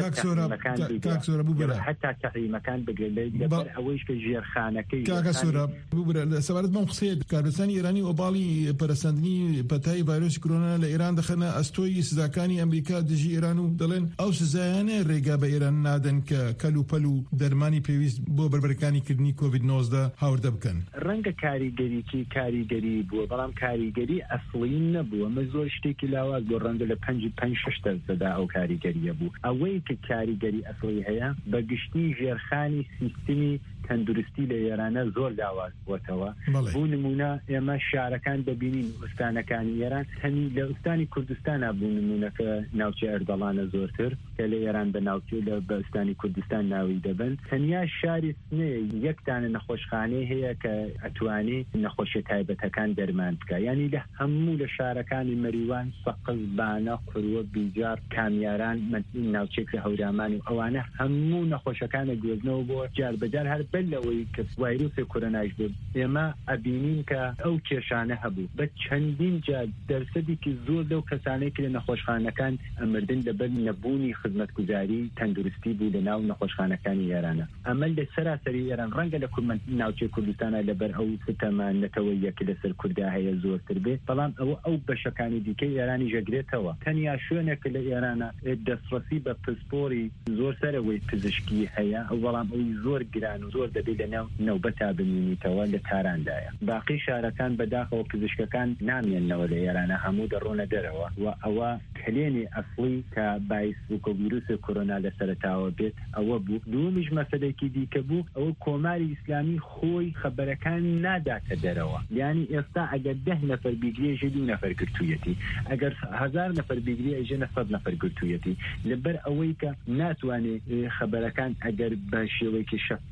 کاکسۆرە بوو حتا تەقییمەکان بگرێت لەبەر ئەوەیش کە ژێرخانەکەی کاکسۆرە بوو لە سەبارەت بەم قسەیە کارستانی ئێرانی ئۆباڵی پەرەسەندنی پەتای ڤایرۆسی کۆرۆنا لە ئێران دەخەنە ئەستۆی سزاکانی ئەمریکا دژی ئێران و دەڵێن ئەو سزایانە ڕێگا بە ئێران نادەن کە کەل و پەل و دەرمانی پێویست بۆ بربەرەکانی کردنی کۆڤید نۆزدە هاوردە بکەن. ڕەنگە کاریگەریکی کاری گەری بووە، بەڵام کاریگەری ئەسڵی نەبووە. مە زۆر شتێکی لاواز بۆ ڕەنگە لە پەنج پەنج شەش دەرسەدا ئەو کاریگەریە بوو. ئەوەی کە کاریگەری ئەسڵی هەیە بەگشتی ژێرخانی سیستمی تەندروستی لە ئێرانە زۆر لاواز بووتەوە. بۆ نمونە ئێمە شارەکان دەبینین ئوستانەکانی ئێران، هەنی لە ئوستانی کوردستانە بوو نمونەکە ناوچە ئەردەڵانە زۆرتر کە لە ئێران بە ناوچە لە بە ئوستانی کوردستان ناوی دەبن. تەنیا شاری سنێ یەکتانە نەخۆشخانەی هەیە کە ئەتوانی نەخۆشیە تایبەتەکان دەرمان بکە. ینی لە هەموو لە شارەکانی مەریوان، سەقز، بانە، قوروە، بیجار، کامیاران، ناوچێک لە هەورامان و ئەوانە هەموو نەخۆشەکانە گوێزنەوە بۆ جار بەجار هەر لەوەی کە ڤایرۆسی کۆرۆناش بوو. ئێمە ئەبینین کە ئەو کێشانە هەبوو. بە چەندین جا دەرسەدێکی زۆر لەو کەسانەی کە لە نەخۆشخانەکان ئەمردن لەبەر نەبوونی خزمەتگوزاری تەندروستی بوو لە ناو نەخۆشخانەکانی ئێرانە. ئەمە لە سەراسەری ئێران ڕەنگە لە ناوچەی کوردستانە لەبەر ئەو ستەمانەتەوە یەک لەسەر کوردا هەیە زۆرتر بێت، بەڵام ئەوە ئەو بەشەکانی دیکەی ئێرانی ژەگرێتەوە. تەنیا شوێنێک لە ئێرانە دەستڕەسی بە پسپۆری زۆر سەرەوەی پزیشکی هەیە، ئەو بەڵام ئەوی زۆر گران و زۆر دەبێت لە ناو نەوبەتا ببینیتەوە لە تاراندایە. باقی شارەکان بەداخەوە پزیشکەکان نامێننەوە لە ئێرانە، هەموو دەڕۆنە دەرەوە و ئەوە کلێنی ئەسڵی کە باعث بوو کە ڤیرۆسی کۆرۆنا لە سەرەتاوە بێت ئەوە بوو. دووەمیش مەسەلەیەکی دیکە بوو، ئەوە کۆماری ئیسلامی خۆی خەبەرەکان ناداتە دەرەوە. یعنی ئێستا ئەگەر ده نەفەر بیگرێ ژە دوو نەفەر گرتوویەتی، ئەگەر هەزار نەفەر بیگرێ ئەژێنە سەد نەفەر گرتوویەتی، لەبەر ئەوەی کە ناتوانێت خەبەرەکان ئەگەر بە شێوەیەکی شەفاف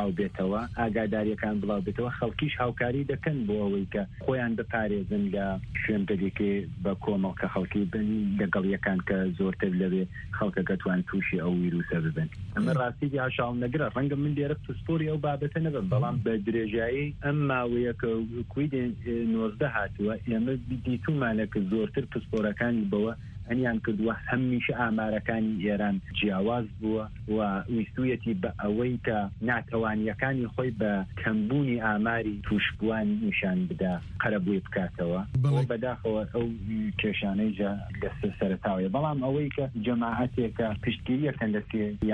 بڵاو بێتەوە ئاگاداریەکان بڵاو بێتەوە خەڵکیش هاوکاری دەکەن بۆ ئەوەی کە خۆیان بپارێزن لە شوێنگەلێکی بە کۆمەڵ کە خەڵکی لەگەڵ یەکان کە زۆرتر لەوێ خەڵکەکە توان تووشی ئەو ویرروسە ببن ئەمە ڕاستی یاشاڵ نەگرە ڕەنگە من لێرە پسپۆری ئەو بابەتە نەبم بەڵام بە درێژایی ئەم ماوەیە کە کوی نۆزدە هاتووە ئێمە دیتومانەکە زۆرتر پسپۆرەکانی بەوە ئەنیان کردووە هەمیشە ئامارەکانی ئێران جیاواز بووە و ویستویەتی بە ئەوەی کە ناتەوانیەکانی خۆی بە کەمبوونی ئاماری توشبووان نیشان بدا قەرەبووی بکاتەوە بۆ بەداخەوە ئەو کێشانەی لە سەرتاویە بەڵام ئەوەی کە جەماعەتێکە پشتگیریەکەن لە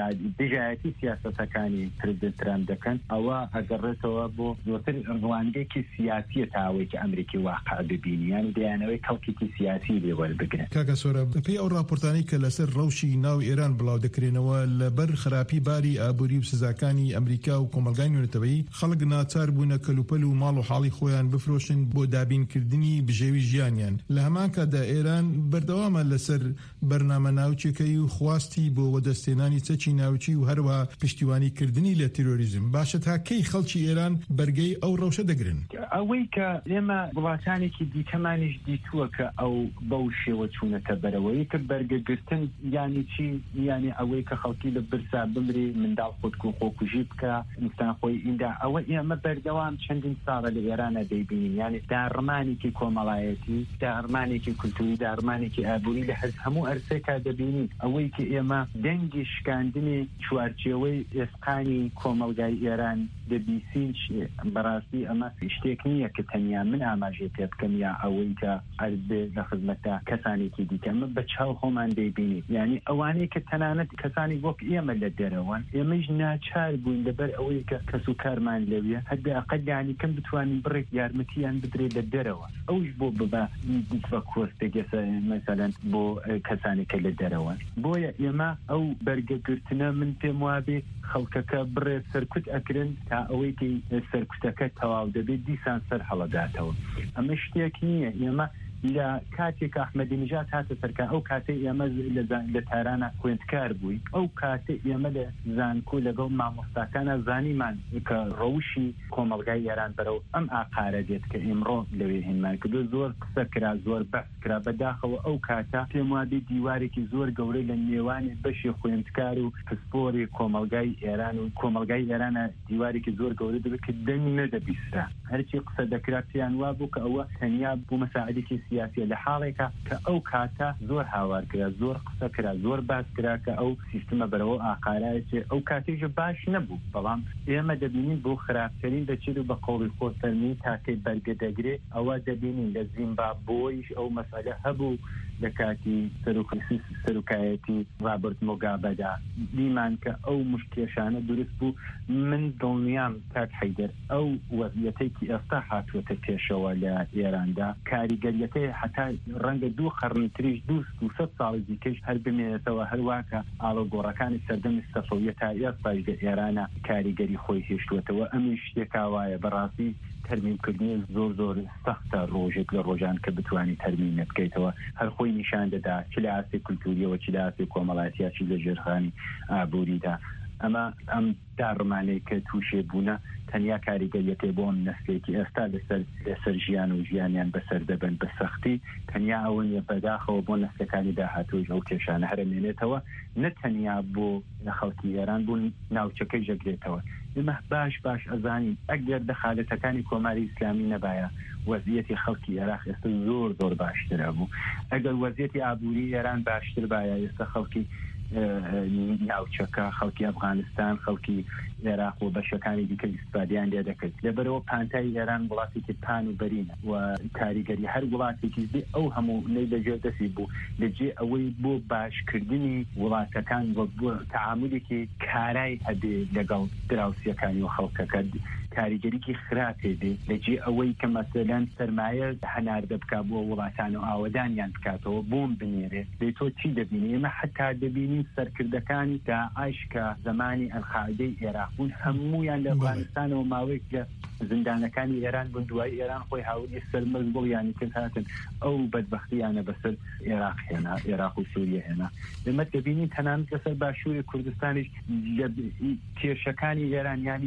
دژایەتی سیاسەتەکانی پرزیدنت ترامپ دەکەن ئەوە ئەگەڕێتەوە بۆ زۆرتر ڕوانگەیەکی سیاسیە تاوەی کە ئەمریکی واقع ببینی یانی دەیانەوەی کەڵکێکی سیاسی لێوەربگرن. پێی ئەو راپۆرتانی کە لەسەر ڕەوشی ناو ئێران بڵاو دەکرێنەوە لەبەر خراپی باری ئابووری و سزاکانی ئەمریکا و کۆمەلگای نوێنەتەوەیی خەڵک ناچار بوونە کەلوپەل و ماڵ و حاڵی خۆیان بفرۆشن بۆ دابینکردنی بژێوی ژیانیان لە هەمان کادا ئێران بەردەوامە لەسەر بەرنامە ناوچەکەی و خواستی بۆ وەدەستێنانی چەکی ناوچی و هەروە پشتیوانیکردنی لە تیرۆریزم باشە تاکەی خەڵکی ئێران بەرگەی ئەو ڕەوشە دەگرن ئەوەی کە ئێمە وڵاتانێکی دیکەمانیش دیتووە کە ئەو بەو شێوە چوونەتە بەرەوەی کە بەرگەگرتن یانی چی یانی ئەوەی کە خەڵکی لە برسا بمری منداڵ خۆتکو خۆکوژی بکە ئینسان خۆی ئیندا ئەوە ئێمە بەردەوام چەندین ساڵە لە ئێرانە دەیبینین یانی داڕمانێکی کۆمەڵایەتی داڕمانێکی کولتوری داڕمانێکی ئابووری لە هەز هەموو ئەرسێکا دەبینین ئەوەی کە ئێمە دەنگی شکاندنی چوارچێوەی ئێسقانی کۆمەلگای ئێران دەبیسین بەڕاستی ئەمە شتێک نییە کە تەنیا من ئاماژێ پێ بکەم یا ئەوەی کە ئەرز بێ لە خزمەتە کەسانێکی دیکە من بە چاو خۆمان دەیبینی یعنی ئەوانەی کە تەنانەت کەسانی وەک ئێمە لە دەرەوەن ئێمەش ناچار بووین لەبەر ئەوەی کە کەس و کارمان لەویە هەدە ئەقل یانی کەم بتوانین بڕێک یارمەتیان بدرێت لە دەرەوە ئەوش بۆ ببە بە کۆستێکە مەسەلەن بۆ کەسانێکە لە دەرەوە بۆیە ئێمە ئەو بەرگەگرتنە من پێم وابێ خەڵکەکە بڕێ سەرکوت ئەکرن تا ئەوەی کە سەرکوتەکە تەواو دەبێت دیسان سەر هەڵەداتەوە ئەمە شتێک نییە ئێمە لە کاتێک ئەحمەدی نژاد هاتە سەرکار ئەو کاتێ ئێمە لە تارانە خوێندکار بووی ئەو کاتێ ئێمە لە زانکۆ لەگەڵ مامۆستاکانە زانیمان کە ڕەوشی کۆمەلگای ئێران بەرەو ئەم ئاقارە دێت کە ئێمڕۆ لەوێ هێنمان کردو زۆر قسە کرا زۆر بەحث کرا بەداخەوە ئەو کاتە پێم وابێ دیوارێکی زۆر گەورەی لە نێوانی بەشی خوێندکار و پسپۆری کۆمەلگای ئێران و کۆمەلگای ئێرانە دیوارێکی زۆر گەورە دەبێت کە دەنگ نەدەبیسترا هەرچی قسە دەکرا پێیان وابوو کە ئەوە تەنیا بوو مەساعدێکی سیاسیە لە حاڵێکە کە ئەو کاتە زۆر هاوار کرا زۆر قسە کرا زۆر باس کرا کە ئەو سیستمە بەرەوە ئاقارایەتێ ئەو کاتێژە باش نەبوو بەڵام ئێمە دەبینین بۆ خراپترین دەچێت و بە قەوڵی خۆسەرمی تاکەی بەرگە دەگرێ ئەوە دەبینین لە زیمبابۆیش ئەو مەسەلە هەبوو لە کاتی سەرۆکایەتی رابرت موگابەدا دیمان کە ئەو مشکێشانە دروست بوو من دڵنیام کاک حەیدەر ئەو وەزیەتێکی ئێستا هاتووەتە پێشەوە لە ئێراندا کاریگەریەکەی حتا ڕەنگە دوو قەرنتریش دووست و سەد ساڵی دیکەش هەر بمێنێتەوە هەروواکە ئاڵۆگۆڕەکانی سەردەمی سەفەویە تا ئێستاش لە ئێرانە کاریگەری خۆی هێشتوێتەوە ئەمی شتێکا وایە بەڕاستی تەرمیمکردنی زۆر زۆر سەختە ڕۆژێک لە ڕۆژان کە بتوانانی تەرمیم بکەیتەوە هەر خۆی نیشان دەدا چ لە ئاسی کولتوریەوە چ لە ئاسی کۆمەڵایەتیا چ لە ژێرخانی ئابووریدا ئەمە ئەم داڕمانەی کە تووشێ بوونە تەنیا کاریگەریەکەی بۆ ئەم نەسلێکی ئێستا لەسەر لەسەر ژیان و ژیانیان بەسەر دەبن بە سەختی تەنیا ئەوە نیە بەداخەوە بۆ نەسلەکانی داهاتووی ئەو کێشانە هەرمێنێتەوە نە تەنیا بۆ لە خەڵکی ئێران بوون ناوچەکەی ژەگرێتەوە ئێمە باش باش ئەزانین ئەگەر دەخالەتەکانی کۆماری ئیسلامی نەبایە وەزیەتی خەڵکی عێراق ئێستا زۆر زۆر باشترە بوو ئەگەر وەزیەتی ئابووری ئێران باشتر بایە ئێستا خەڵکی ناوچەکە خەڵکی ئەفغانستان خەڵکی عێراق و بەشەکانی دیکە ئیسپادیان لێ دەکرد لەبەرەوە پانتای ئێران وڵاتێکی پان و بەرینە و کاریگەری هەر وڵاتێکی دێ ئەو هەموو نەی لەجێ دەستی بوو لەجێ ئەوەی بۆ باشکردنی وڵاتەکان وە بۆ تەعاملێکی کارای هەبێ لەگەڵ دراوسیەکانی و خەڵکەکە کاریگەریکی خراپێ بێ لەجێ ئەوەی کە مەسەلەن سەرمایە هەناردە بکات بۆ وڵاتان و ئاوەدانیان بکاتەوە بۆم بنێرێ دەی تۆ چی دەبینی ئێمە حتا دەبینین سەرکردەکانی داعش کە زمانی ئەلقاعیدەی عێراق بوون هەموویان لە ئەفغانستانەوە ماوەیەک لە زندانەکانی ئێران بوون دوای ئێران خۆی هاوری سەرمەرز بۆیانی کرد هاتن ئەو بەدبەختیانە بەسەر عێراق هێنا عێراق و سووریە هێنا لەمە دەبینین تەنانەت لەسەر باشووری کوردستانیش لە کێشەکانی ئێران یانی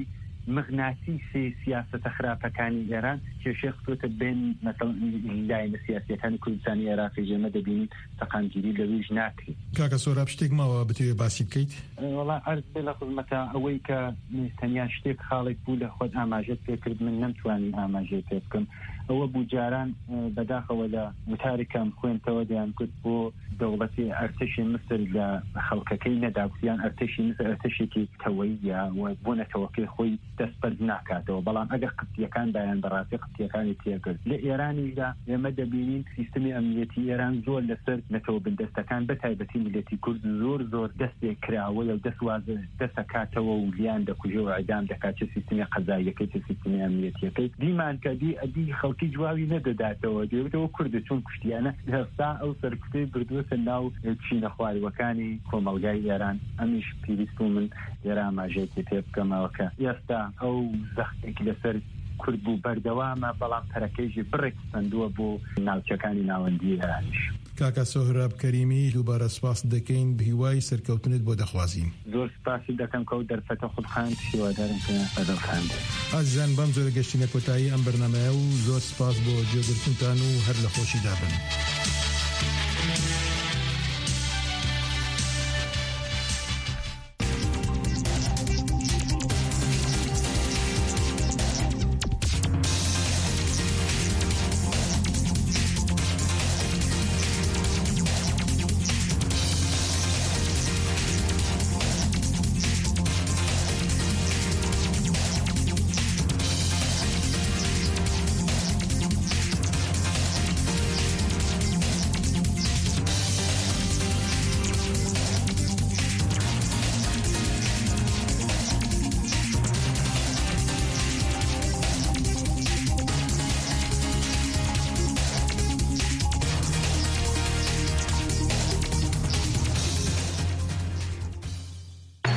مغناطیسی سیاسەتە خراپەکانی ئێران کێشەی خستوتە بین لایەنە سیاسیەکانی کوردستانی عێراقی ژێمە دەبینین تەقامگیری لەویش ناکرێت. کاکە سۆراب شتێک ماوە بتوێ باسی بکەیت؟ وەڵا عەرز بێ لە خزمەتە ئەوەی کە تەنیا شتێک خاڵێک بوو لە خۆت ئاماژەت پێکرد من نەمتوانی ئاماژەی پێ بکەم. ئەوە بوو جاران بەداخەوە لە وتارێکم خوێنتەوە دەیان کرد بۆ دەوڵەتی ئەرتەشی مسر لە خەڵکەکەی نەداوسیان ئەرتەشی مسر ئەرتەشێکی تەوەیە و بۆ نەتەوەکەی خۆی دەستپەرز ناکاتەوە، بەڵام ئەگەر قسیەکان دایان بەڕاستی قسیەکانی تێکرد. لە ئێرانیدا ئێمە دەبینین سیستمی ئەمنیەتی ئێران زۆر لەسەر نەتەوە بندەستەکان بە تایبەتی میلەتی کورد زۆر زۆر دەستێک کراوە و دەستوازە دەسەکاتەوە و لیان دەکوژێ و ئەعدام دەکات، چه سیستمی قەزاییەکەی چه سیستمی ئەمنیەتیەکەی. دیمان کە دی ئەدی خەڵکی جواوی نەدەداتەوە، دەوێتەوە کوردە چون کوشتیانە هەستا ئەو سەرکوتەی بردووەتە ناو چینە خواریوەکانی کۆمەڵگای ئێران. ئەمیش پێویست و من ئێرە ئاماژەیەکی پێ بکەمەوە کە ئێستا ئەو زەختێکی لەسەر کورد بوو بەردەوامە، بەڵام پەرەکەیژی بڕێک سندووە بۆ ناوچەکانی ناوەندی ئێرانیش. کاکە سۆهراب کەریمی دووبارە سپاس دەکەین بە هیوای سەرکەوتنت بۆ دەخوازیم. زۆر سپاسی دەکەم کە و دەرفەتە خودخاند هیوادارم کە بەدەڵخاند. ئازیزان بەم جۆرە گەشتینە کۆتایی ئەم بەرنامەیە و زۆر سپاس بۆ جێگرتنتان و هەر لە خۆشی دابن.